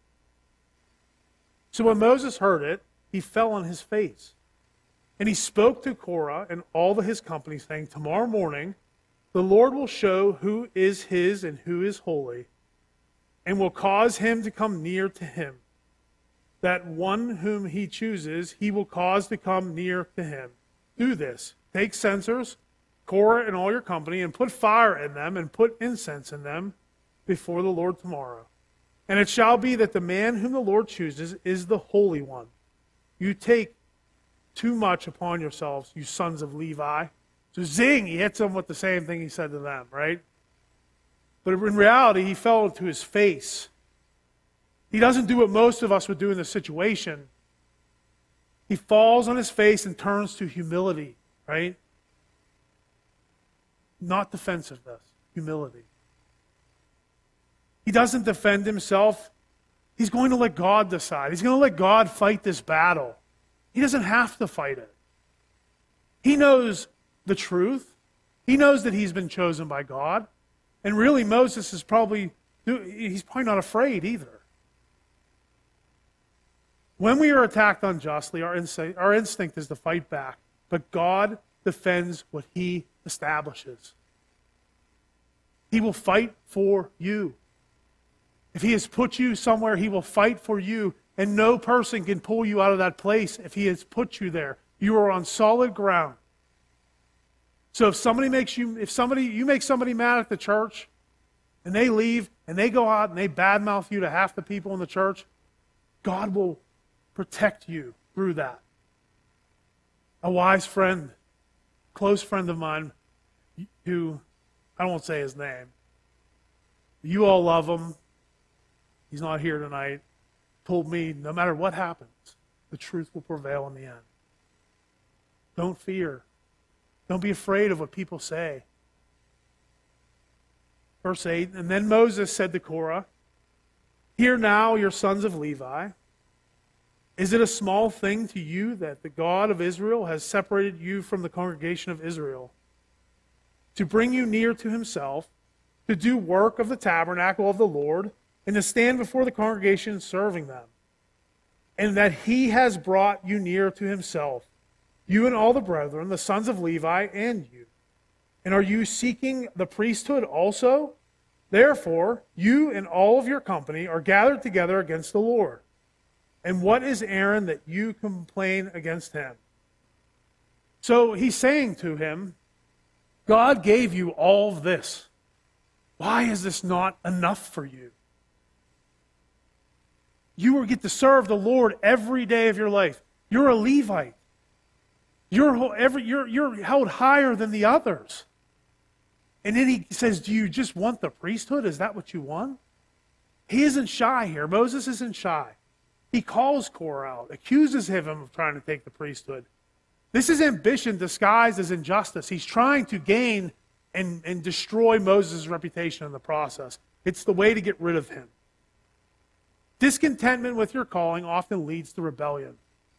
So when Moses heard it, he fell on his face. And he spoke to Korah and all of his company, saying, tomorrow morning the Lord will show who is his and who is holy, and will cause him to come near to him. That one whom he chooses, he will cause to come near to him. Do this. Take censers, Korah and all your company, and put fire in them, and put incense in them before the Lord tomorrow. And it shall be that the man whom the Lord chooses is the Holy One. You take too much upon yourselves, you sons of Levi. So zing, he hits them with the same thing he said to them, right? But in reality, he fell to his face. He doesn't do what most of us would do in this situation. He falls on his face and turns to humility, right? Not defensiveness, humility. He doesn't defend himself. He's going to let God decide. He's going to let God fight this battle. He doesn't have to fight it. He knows the truth. He knows that he's been chosen by God. And really, Moses is probably, he's probably not afraid either. When we are attacked unjustly, our instinct, our instinct is to fight back. But God defends what he establishes. He will fight for you. If he has put you somewhere, he will fight for you. And no person can pull you out of that place if he has put you there. You are on solid ground. So if somebody makes you, if somebody, you make somebody mad at the church, and they leave, and they go out and they badmouth you to half the people in the church, God will protect you through that. A wise friend, close friend of mine, who, I won't say his name, you all love him, he's not here tonight, told me no matter what happens, the truth will prevail in the end. Don't fear. Don't be afraid of what people say. Verse eight, and then Moses said to Korah, hear now, your sons of Levi, is it a small thing to you that the God of Israel has separated you from the congregation of Israel, to bring you near to himself, to do work of the tabernacle of the Lord, and to stand before the congregation serving them, and that he has brought you near to himself, you and all the brethren, the sons of Levi, and you. And are you seeking the priesthood also? Therefore, you and all of your company are gathered together against the Lord. And what is Aaron that you complain against him? So he's saying to him, God gave you all of this. Why is this not enough for you? You will get to serve the Lord every day of your life. You're a Levite. You're, every, you're, you're held higher than the others. And then he says, do you just want the priesthood? Is that what you want? He isn't shy here. Moses isn't shy. He calls Korah out, accuses him of trying to take the priesthood. This is ambition disguised as injustice. He's trying to gain and, and destroy Moses' reputation in the process. It's the way to get rid of him. Discontentment with your calling often leads to rebellion.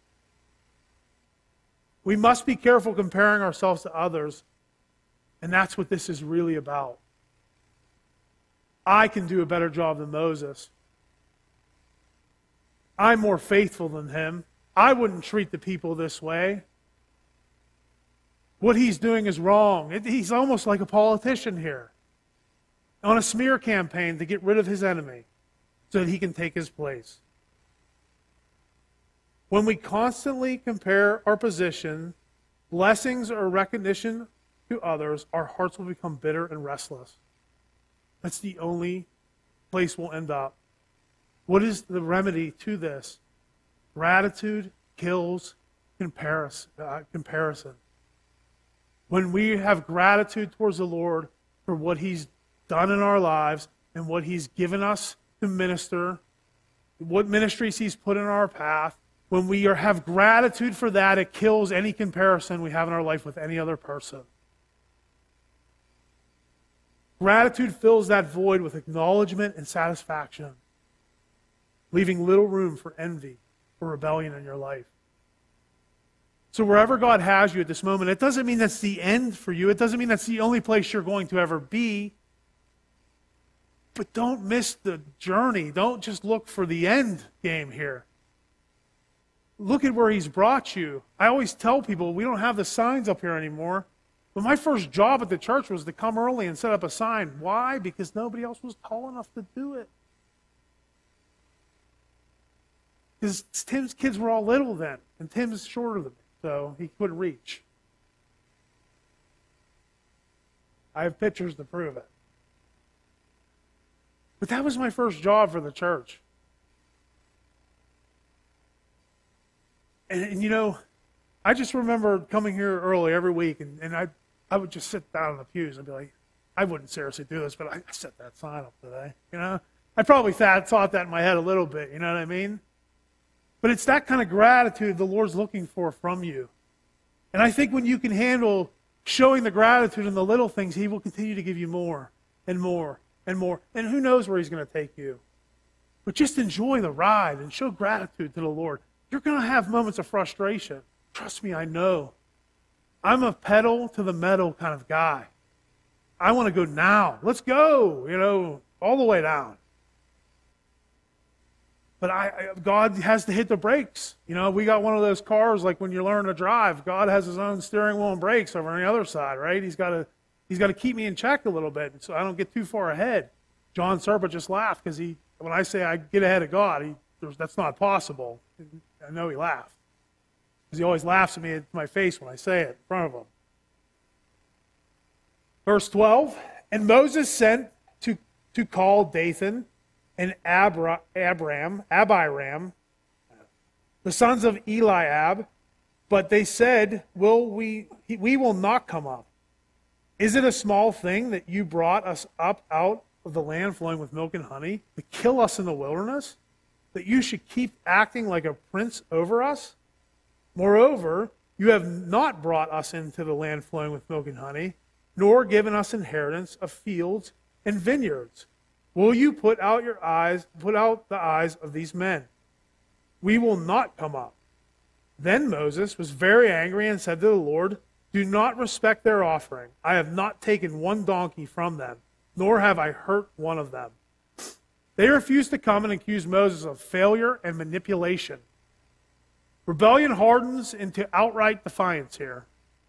We must be careful comparing ourselves to others, and that's what this is really about. I can do a better job than Moses. I'm more faithful than him. I wouldn't treat the people this way. What he's doing is wrong. It, he's almost like a politician here on a smear campaign to get rid of his enemy so that he can take his place. When we constantly compare our position, blessings or recognition to others, our hearts will become bitter and restless. That's the only place we'll end up. What is the remedy to this? Gratitude kills comparison. Uh, comparison. When we have gratitude towards the Lord for what he's done in our lives and what he's given us to minister, what ministries he's put in our path, when we are, have gratitude for that, it kills any comparison we have in our life with any other person. Gratitude fills that void with acknowledgement and satisfaction, leaving little room for envy or rebellion in your life. So wherever God has you at this moment, it doesn't mean that's the end for you. It doesn't mean that's the only place you're going to ever be. But don't miss the journey. Don't just look for the end game here. Look at where he's brought you. I always tell people, we don't have the signs up here anymore. But my first job at the church was to come early and set up a sign. Why? Because nobody else was tall enough to do it. Because Tim's kids were all little then, and Tim's shorter than me, so he couldn't reach. I have pictures to prove it. But that was my first job for the church. And, and you know, I just remember coming here early every week, and, and I, I would just sit down in the pews and be like, I wouldn't seriously do this, but I, I set that sign up today. You know, I probably thought, thought that in my head a little bit, you know what I mean? But it's that kind of gratitude the Lord's looking for from you. And I think when you can handle showing the gratitude in the little things, he will continue to give you more and more and more. And who knows where he's going to take you. But just enjoy the ride and show gratitude to the Lord. You're going to have moments of frustration. Trust me, I know. I'm a pedal to the metal kind of guy. I want to go now. Let's go, you know, all the way down. But I, I, God has to hit the brakes. You know, we got one of those cars like when you learn to drive. God has his own steering wheel and brakes over on the other side, right? He's got to he's got to keep me in check a little bit so I don't get too far ahead. John Serpa just laughed because he, when I say I get ahead of God, he, that's not possible. I know he laughed. Because he always laughs at me in my face when I say it in front of him. Verse twelve, and Moses sent to, to call Dathan and Abra, Abram, Abiram, the sons of Eliab, but they said, "Will we, we will not come up. Is it a small thing that you brought us up out of the land flowing with milk and honey to kill us in the wilderness, that you should keep acting like a prince over us? Moreover, you have not brought us into the land flowing with milk and honey, nor given us inheritance of fields and vineyards. Will you put out your eyes, put out the eyes of these men? We will not come up." Then Moses was very angry and said to the Lord, "Do not respect their offering. I have not taken one donkey from them, nor have I hurt one of them." They refused to come and accuse Moses of failure and manipulation. Rebellion hardens into outright defiance here.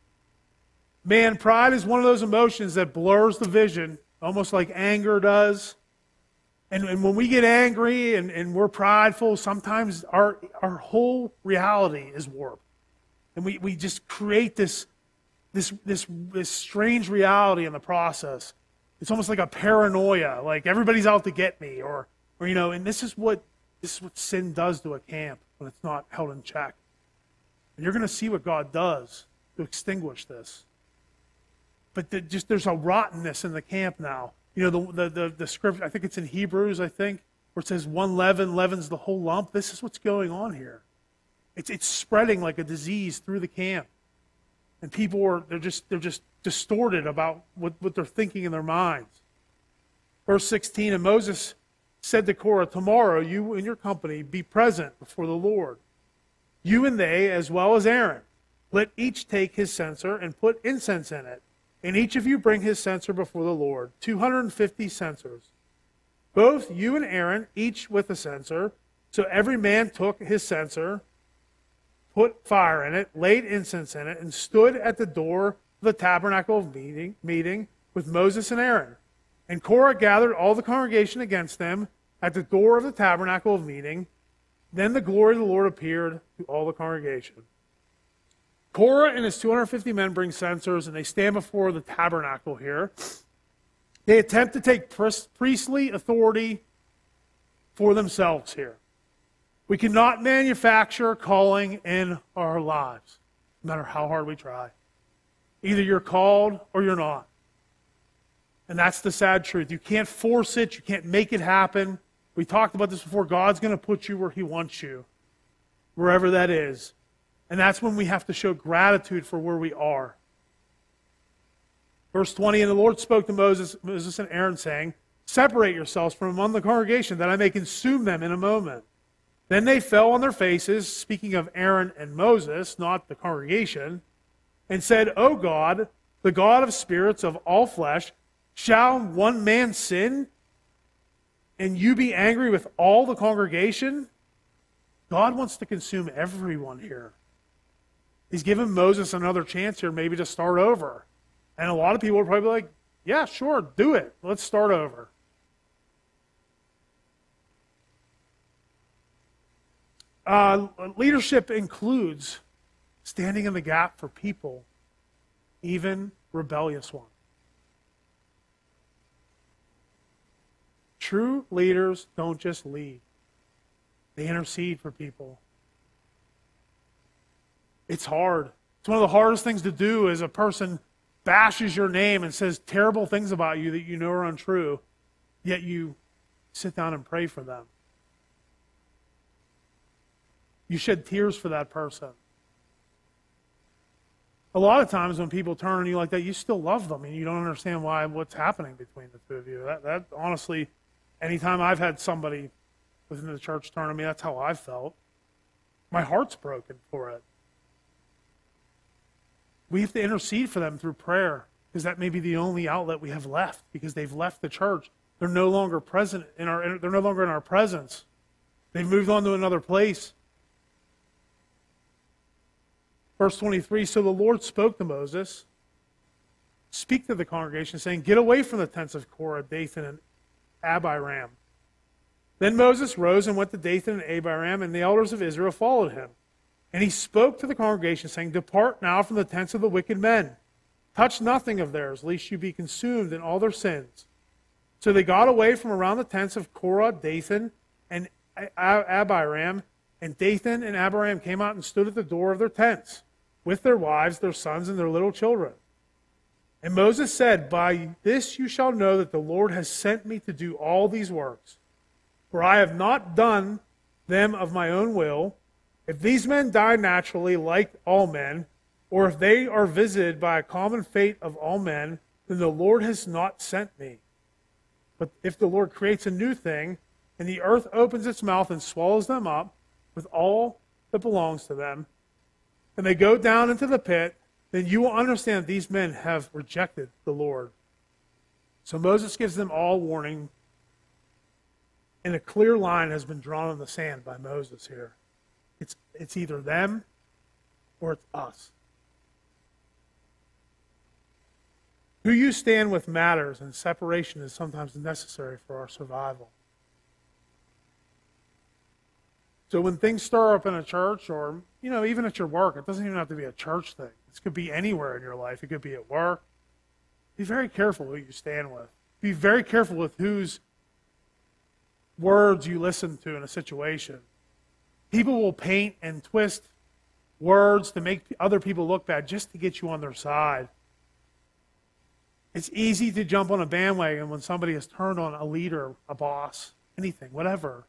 Man, pride is one of those emotions that blurs the vision, almost like anger does. And, and when we get angry and, and we're prideful, sometimes our, our whole reality is warped. And we, we just create this, this, this, this strange reality in the process. It's almost like a paranoia, like everybody's out to get me. Or, or you know, and this is what this is what sin does to a camp when it's not held in check. And you're going to see what God does to extinguish this. But the, just there's a rottenness in the camp now. You know, the, the, the, the scripture, I think it's in Hebrews, I think, where it says one leaven leavens the whole lump. This is what's going on here. It's, it's spreading like a disease through the camp. And people are, they're just, they're just distorted about what, what they're thinking in their minds. Verse sixteen, and Moses said to Korah, "Tomorrow you and your company be present before the Lord. You and they, as well as Aaron. Let each take his censer and put incense in it. And each of you bring his censer before the Lord, two hundred fifty censers. Both you and Aaron, each with a censer." So every man took his censer, put fire in it, laid incense in it, and stood at the door the tabernacle of meeting, meeting with Moses and Aaron. And Korah gathered all the congregation against them at the door of the tabernacle of meeting. Then the glory of the Lord appeared to all the congregation. Korah and his two hundred fifty men bring censers, and they stand before the tabernacle here. They attempt to take priestly authority for themselves here. We cannot manufacture calling in our lives, no matter how hard we try. Either you're called or you're not. And that's the sad truth. You can't force it. You can't make it happen. We talked about this before. God's going to put you where he wants you, wherever that is. And that's when we have to show gratitude for where we are. Verse twenty, and the Lord spoke to Moses, Moses and Aaron, saying, separate yourselves from among the congregation, that I may consume them in a moment. Then they fell on their faces, speaking of Aaron and Moses, not the congregation, and said, O God, the God of spirits of all flesh, shall one man sin, and you be angry with all the congregation? God wants to consume everyone here. He's given Moses another chance here, maybe to start over. And a lot of people are probably like, yeah, sure, do it. Let's start over. Uh, leadership includes standing in the gap for people, even rebellious ones. True leaders don't just lead. They intercede for people. It's hard. It's one of the hardest things to do as a person bashes your name and says terrible things about you that you know are untrue, yet you sit down and pray for them. You shed tears for that person. A lot of times when people turn on you like that, you still love them and you don't understand why what's happening between the two of you. That, that honestly, anytime I've had somebody within the church turn on me, that's how I felt. My heart's broken for it. We have to intercede for them through prayer, because that may be the only outlet we have left, because they've left the church. They're no longer present in our they're no longer in our presence. They've moved on to another place. Verse twenty-three, so the Lord spoke to Moses, speak to the congregation, saying, get away from the tents of Korah, Dathan, and Abiram. Then Moses rose and went to Dathan and Abiram, and the elders of Israel followed him. And he spoke to the congregation, saying, depart now from the tents of the wicked men. Touch nothing of theirs, lest you be consumed in all their sins. So they got away from around the tents of Korah, Dathan, and Abiram. And Dathan and Abiram came out and stood at the door of their tents, with their wives, their sons, and their little children. And Moses said, by this you shall know that the Lord has sent me to do all these works. For I have not done them of my own will. If these men die naturally like all men, or if they are visited by a common fate of all men, then the Lord has not sent me. But if the Lord creates a new thing, and the earth opens its mouth and swallows them up with all that belongs to them, and they go down into the pit, then you will understand that these men have rejected the Lord. So Moses gives them all warning, and a clear line has been drawn in the sand by Moses here. It's, it's either them or it's us. Who you stand with matters, and separation is sometimes necessary for our survival. So when things stir up in a church, or you know, even at your work, it doesn't even have to be a church thing. This could be anywhere in your life. It could be at work. Be very careful who you stand with. Be very careful with whose words you listen to in a situation. People will paint and twist words to make other people look bad just to get you on their side. It's easy to jump on a bandwagon when somebody has turned on a leader, a boss, anything, whatever.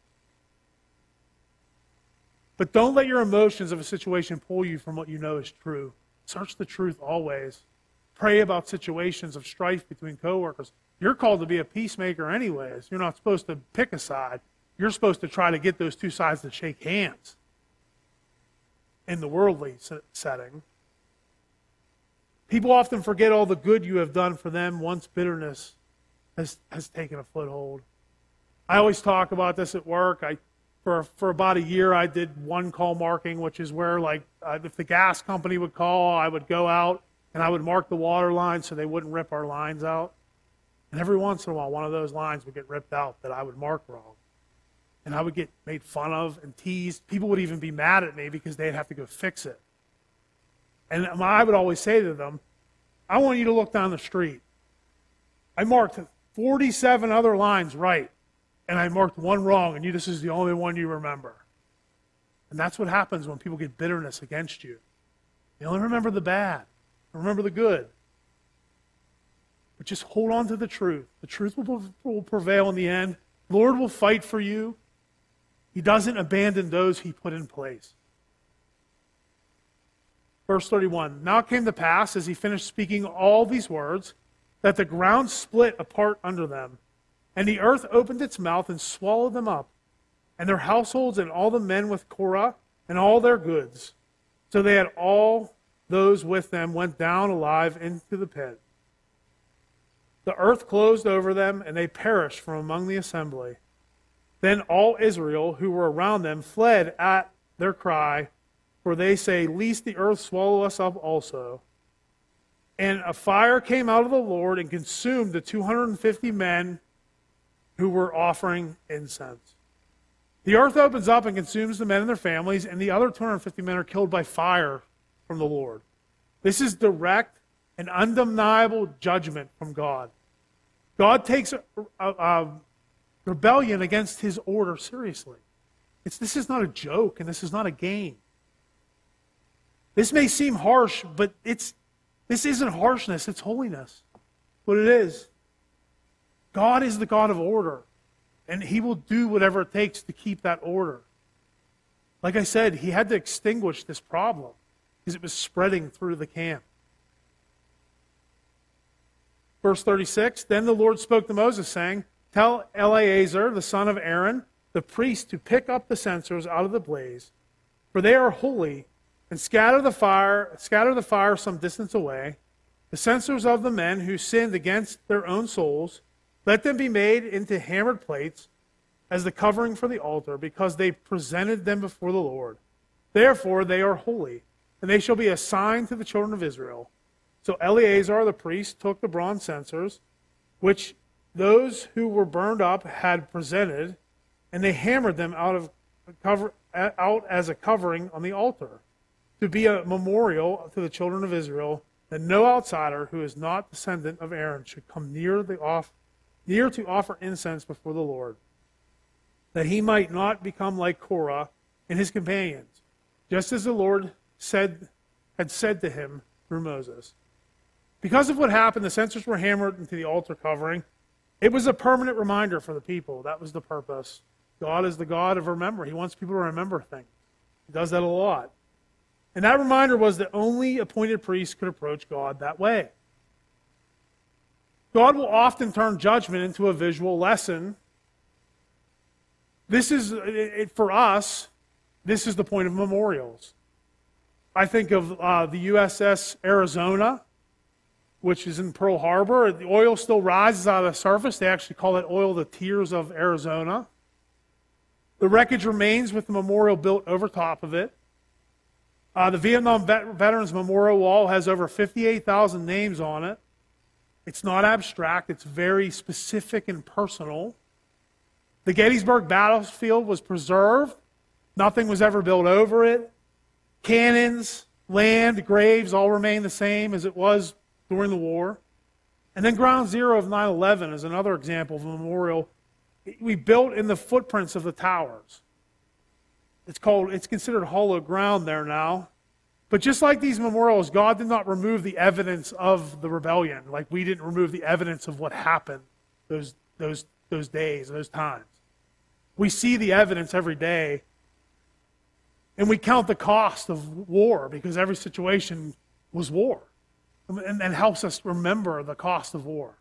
But don't let your emotions of a situation pull you from what you know is true. Search the truth always. Pray about situations of strife between coworkers. You're called to be a peacemaker anyways. You're not supposed to pick a side. You're supposed to try to get those two sides to shake hands in the worldly setting. People often forget all the good you have done for them once bitterness has, has taken a foothold. I always talk about this at work. I, for, for about a year, I did one call marking, which is where, like, uh, if the gas company would call, I would go out and I would mark the water line so they wouldn't rip our lines out. And every once in a while, one of those lines would get ripped out that I would mark wrong. And I would get made fun of and teased. People would even be mad at me because they'd have to go fix it. And I would always say to them, I want you to look down the street. I marked forty-seven other lines right, and I marked one wrong, and you, this is the only one you remember. And that's what happens when people get bitterness against you. You only remember the bad. Remember the good. But just hold on to the truth. The truth will, will prevail in the end. The Lord will fight for you. He doesn't abandon those he put in place. Verse thirty-one, now it came to pass, as he finished speaking all these words, that the ground split apart under them, and the earth opened its mouth and swallowed them up, and their households and all the men with Korah and all their goods. So they had all those with them went down alive into the pit. The earth closed over them, and they perished from among the assembly. Then all Israel who were around them fled at their cry, for they say, lest the earth swallow us up also. And a fire came out of the Lord and consumed the two hundred fifty men who were offering incense. The earth opens up and consumes the men and their families, and the other two hundred fifty men are killed by fire from the Lord. This is direct and undeniable judgment from God. God takes a, a, a rebellion against his order seriously. It's, this is not a joke, and this is not a game. This may seem harsh, but it's this isn't harshness, it's holiness. What it is. God is the God of order, and he will do whatever it takes to keep that order. Like I said, he had to extinguish this problem because it was spreading through the camp. Verse thirty-six, then the Lord spoke to Moses, saying, tell Eleazar, the son of Aaron, the priest, to pick up the censers out of the blaze, for they are holy, and scatter the fire, scatter the fire some distance away. The censers of the men who sinned against their own souls, let them be made into hammered plates as the covering for the altar, because they presented them before the Lord. Therefore they are holy, and they shall be a sign to the children of Israel. So Eleazar the priest took the bronze censers, which those who were burned up had presented, and they hammered them out of cover, out as a covering on the altar, to be a memorial to the children of Israel, that no outsider who is not descendant of Aaron should come near the off, near to offer incense before the Lord, that he might not become like Korah and his companions, just as the Lord said had said to him through Moses. Because of what happened, the censers were hammered into the altar covering. It was a permanent reminder for the people. That was the purpose. God is the God of remember. He wants people to remember things. He does that a lot. And that reminder was that only appointed priests could approach God that way. God will often turn judgment into a visual lesson. This is, it, for us, this is the point of memorials. I think of uh, the U S S Arizona, which is in Pearl Harbor. The oil still rises out of the surface. They actually call that oil the Tears of Arizona. The wreckage remains with the memorial built over top of it. Uh, the Vietnam Vet- Veterans Memorial Wall has over fifty-eight thousand names on it. It's not abstract. It's very specific and personal. The Gettysburg battlefield was preserved. Nothing was ever built over it. Cannons, land, graves all remain the same as it was during the war. And then Ground Zero of nine eleven is another example of a memorial we built in the footprints of the towers. It's called, it's considered hollow ground there now. But just like these memorials, God did not remove the evidence of the rebellion, like we didn't remove the evidence of what happened those, those, those days, those times. We see the evidence every day, and we count the cost of war because every situation was war. And that helps us remember the cost of war.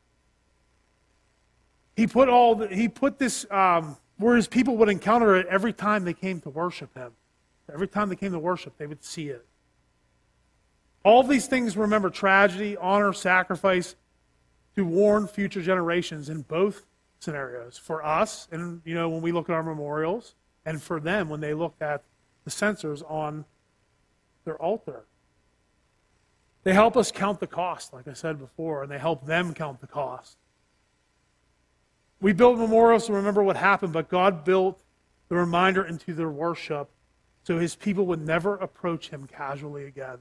He put all the, he put this um, where his people would encounter it every time they came to worship him. Every time they came to worship, they would see it. All of these things remember tragedy, honor, sacrifice to warn future generations in both scenarios. For us, and you know, when we look at our memorials, and for them when they looked at the censers on their altar. They help us count the cost, like I said before, and they help them count the cost. We build memorials to remember what happened, but God built the reminder into their worship so his people would never approach him casually again.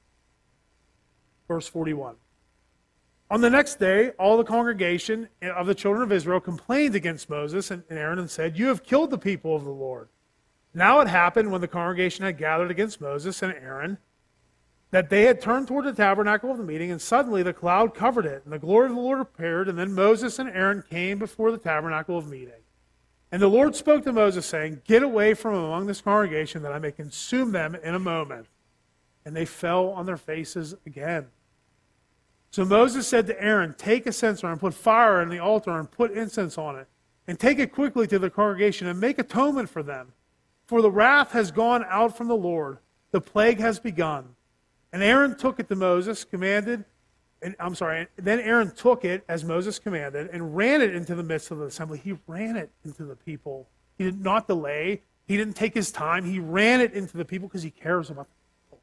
Verse forty-one. On the next day, all the congregation of the children of Israel complained against Moses and Aaron and said, "You have killed the people of the Lord." Now it happened when the congregation had gathered against Moses and Aaron that they had turned toward the tabernacle of the meeting, and suddenly the cloud covered it, and the glory of the Lord appeared, and then Moses and Aaron came before the tabernacle of meeting. And the Lord spoke to Moses, saying, "Get away from among this congregation, that I may consume them in a moment." And they fell on their faces again. So Moses said to Aaron, "Take a censer and put fire on the altar and put incense on it, and take it quickly to the congregation and make atonement for them. For the wrath has gone out from the Lord, the plague has begun." And Aaron took it to Moses, commanded, and I'm sorry, then Aaron took it as Moses commanded and ran it into the midst of the assembly. He ran it into the people. He did not delay. He didn't take his time. He ran it into the people because he cares about the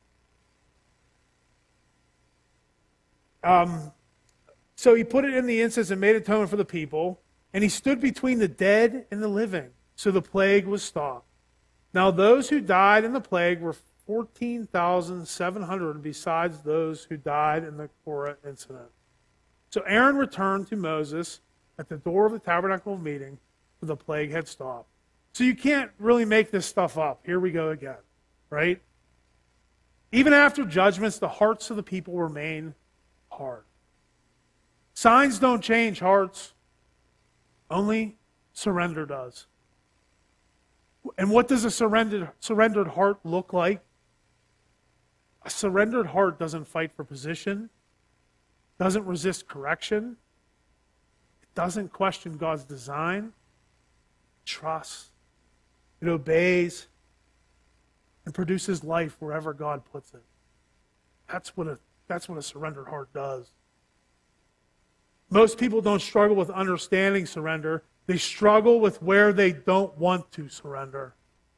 people. Um, so he put it in the incense and made atonement for the people, and he stood between the dead and the living. So the plague was stopped. Now those who died in the plague were fourteen thousand seven hundred besides those who died in the Korah incident. So Aaron returned to Moses at the door of the tabernacle of meeting, for the plague had stopped. So you can't really make this stuff up. Here we go again, right? Even after judgments, the hearts of the people remain hard. Signs don't change hearts. Only surrender does. And what does a surrendered, surrendered heart look like? A surrendered heart doesn't fight for position, doesn't resist correction, it doesn't question God's design, it trusts, it obeys, and produces life wherever God puts it. That's what a, that's what a surrendered heart does. Most people don't struggle with understanding surrender. They struggle with where they don't want to surrender.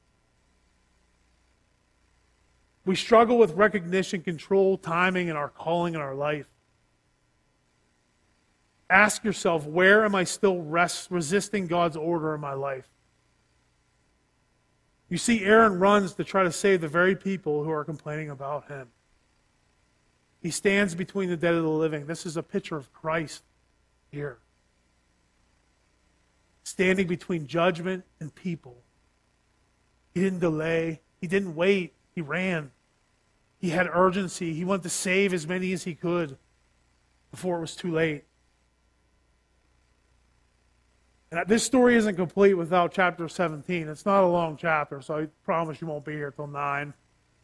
We struggle with recognition, control, timing, and our calling in our life. Ask yourself, where am I still rest, resisting God's order in my life? You see, Aaron runs to try to save the very people who are complaining about him. He stands between the dead and the living. This is a picture of Christ here. Standing between judgment and people. He didn't delay. He didn't wait. He ran. He had urgency. He wanted to save as many as he could before it was too late. And this story isn't complete without chapter seventeen. It's not a long chapter, so I promise you won't be here till nine.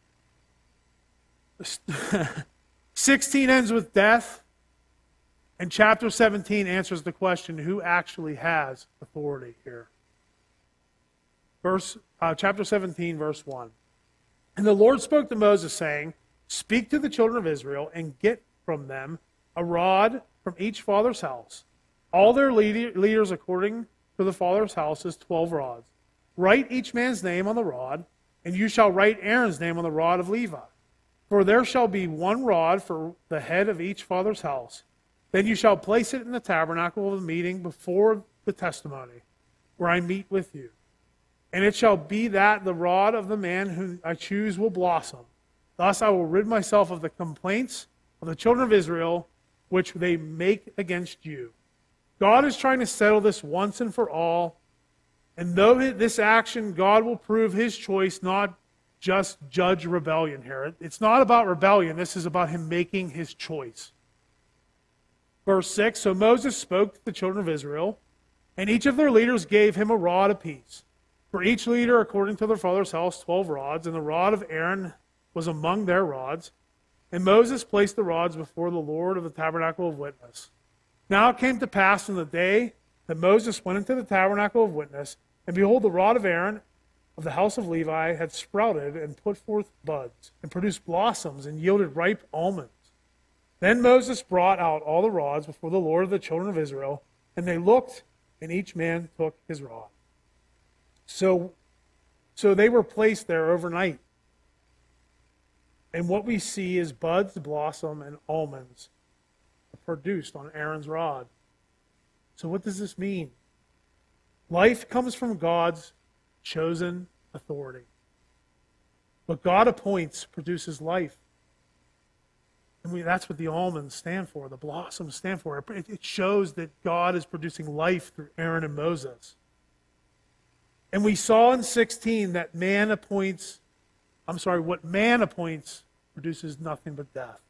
sixteen ends with death, and chapter seventeen answers the question, who actually has authority here? Verse, uh, chapter seventeen, verse one. And the Lord spoke to Moses, saying, "Speak to the children of Israel, and get from them a rod from each father's house. All their leader, leaders according to the father's house is twelve rods. Write each man's name on the rod, and you shall write Aaron's name on the rod of Levi. For there shall be one rod for the head of each father's house. Then you shall place it in the tabernacle of the meeting before the testimony, where I meet with you. And it shall be that the rod of the man whom I choose will blossom. Thus I will rid myself of the complaints of the children of Israel, which they make against you." God is trying to settle this once and for all. And though this action, God will prove his choice, not just judge rebellion here. It's not about rebellion. This is about him making his choice. Verse six, so Moses spoke to the children of Israel, and each of their leaders gave him a rod apiece. For each leader, according to their father's house, twelve rods, and the rod of Aaron was among their rods. And Moses placed the rods before the Lord of the tabernacle of witness. Now it came to pass in the day that Moses went into the tabernacle of witness, and behold, the rod of Aaron of the house of Levi had sprouted and put forth buds, and produced blossoms, and yielded ripe almonds. Then Moses brought out all the rods before the Lord of the children of Israel, and they looked, and each man took his rod. So, so they were placed there overnight. And what we see is buds blossom and almonds are produced on Aaron's rod. So what does this mean? Life comes from God's chosen authority. What God appoints produces life. And we, that's what the almonds stand for, the blossoms stand for. It, it shows that God is producing life through Aaron and Moses. And we saw in sixteen that man appoints, I'm sorry, what man appoints produces nothing but death.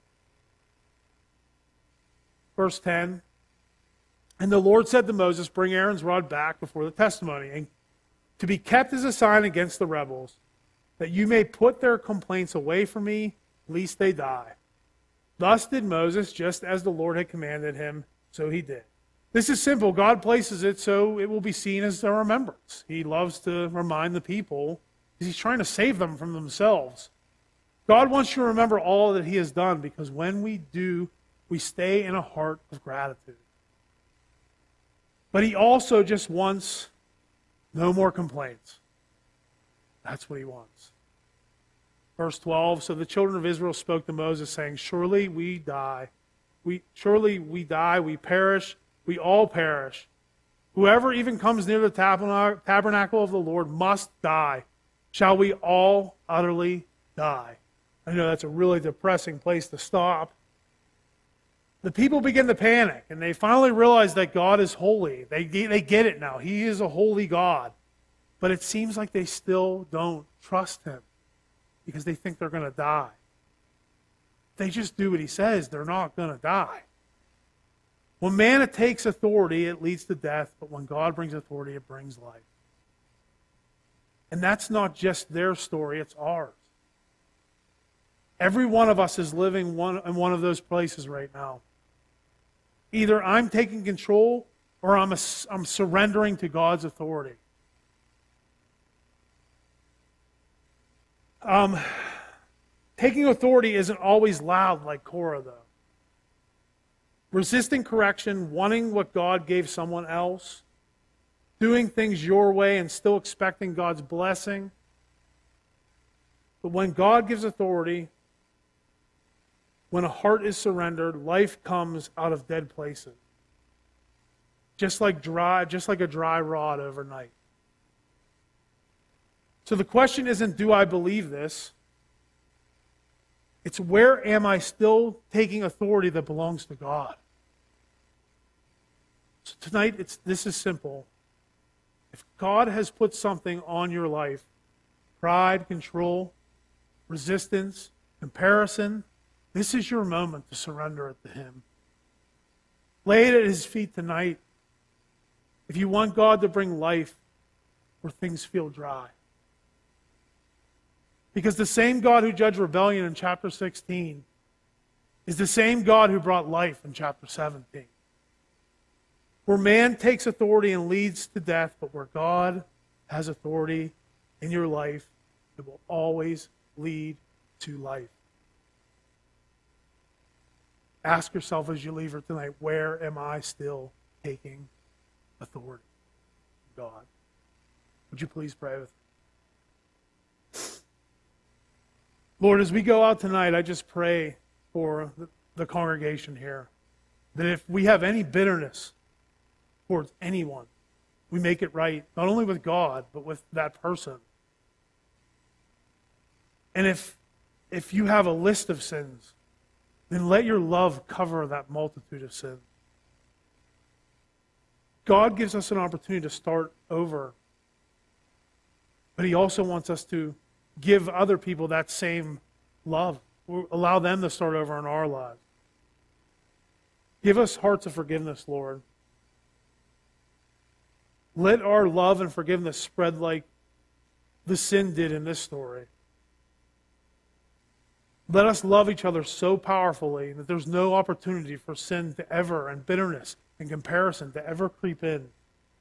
Verse ten, and the Lord said to Moses, bring Aaron's rod back before the testimony, and to be kept as a sign against the rebels, that you may put their complaints away from me, lest they die. Thus did Moses, just as the Lord had commanded him, so he did. This is simple. God places it so it will be seen as a remembrance. He loves to remind the people, because he's trying to save them from themselves. God wants you to remember all that he has done, because when we do, we stay in a heart of gratitude. But he also just wants no more complaints. That's what he wants. Verse twelve, so the children of Israel spoke to Moses, saying, surely we die. We, surely we die, we perish, we all perish. Whoever even comes near the tabernacle of the Lord must die. Shall we all utterly die? I know that's a really depressing place to stop. The people begin to panic, and they finally realize that God is holy. They, they get it now. He is a holy God. But it seems like they still don't trust him because they think they're going to die. If they just do what he says, they're not going to die. When man takes authority, it leads to death, but when God brings authority, it brings life. And that's not just their story, it's ours. Every one of us is living one in one of those places right now. Either I'm taking control or I'm, a, I'm surrendering to God's authority. Um, taking authority isn't always loud like Korah, though. Resisting correction, wanting what God gave someone else, doing things your way and still expecting God's blessing. But when God gives authority, when a heart is surrendered, life comes out of dead places. Just like dry, just like a dry rod overnight. So the question isn't, do I believe this? It's, where am I still taking authority that belongs to God? So tonight, it's, this is simple. If God has put something on your life, pride, control, resistance, comparison, this is your moment to surrender it to him. Lay it at his feet tonight. If you want God to bring life where things feel dry. Because the same God who judged rebellion in chapter sixteen is the same God who brought life in chapter seventeen. Where man takes authority and leads to death, but where God has authority in your life, it will always lead to life. Ask yourself as you leave here tonight, where am I still taking authority? God. Would you please pray with me? Lord, as we go out tonight, I just pray for the, the congregation here, that if we have any bitterness towards anyone, we make it right, not only with God, but with that person. And if, if you have a list of sins, then let your love cover that multitude of sins. God gives us an opportunity to start over, but he also wants us to give other people that same love. Allow them to start over in our lives. Give us hearts of forgiveness, Lord. Let our love and forgiveness spread like the sin did in this story. Let us love each other so powerfully that there's no opportunity for sin to ever, and bitterness and comparison to ever creep in.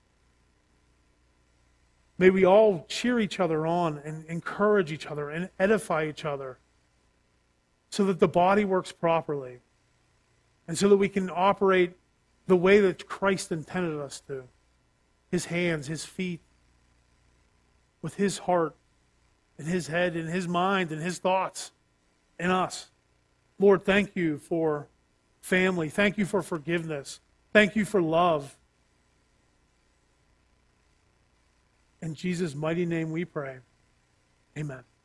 May we all cheer each other on and encourage each other and edify each other so that the body works properly and so that we can operate the way that Christ intended us to. His hands, his feet, with his heart and his head and his mind and his thoughts. in us. Lord, thank you for family. Thank you for forgiveness. Thank you for love. In Jesus' mighty name we pray. Amen.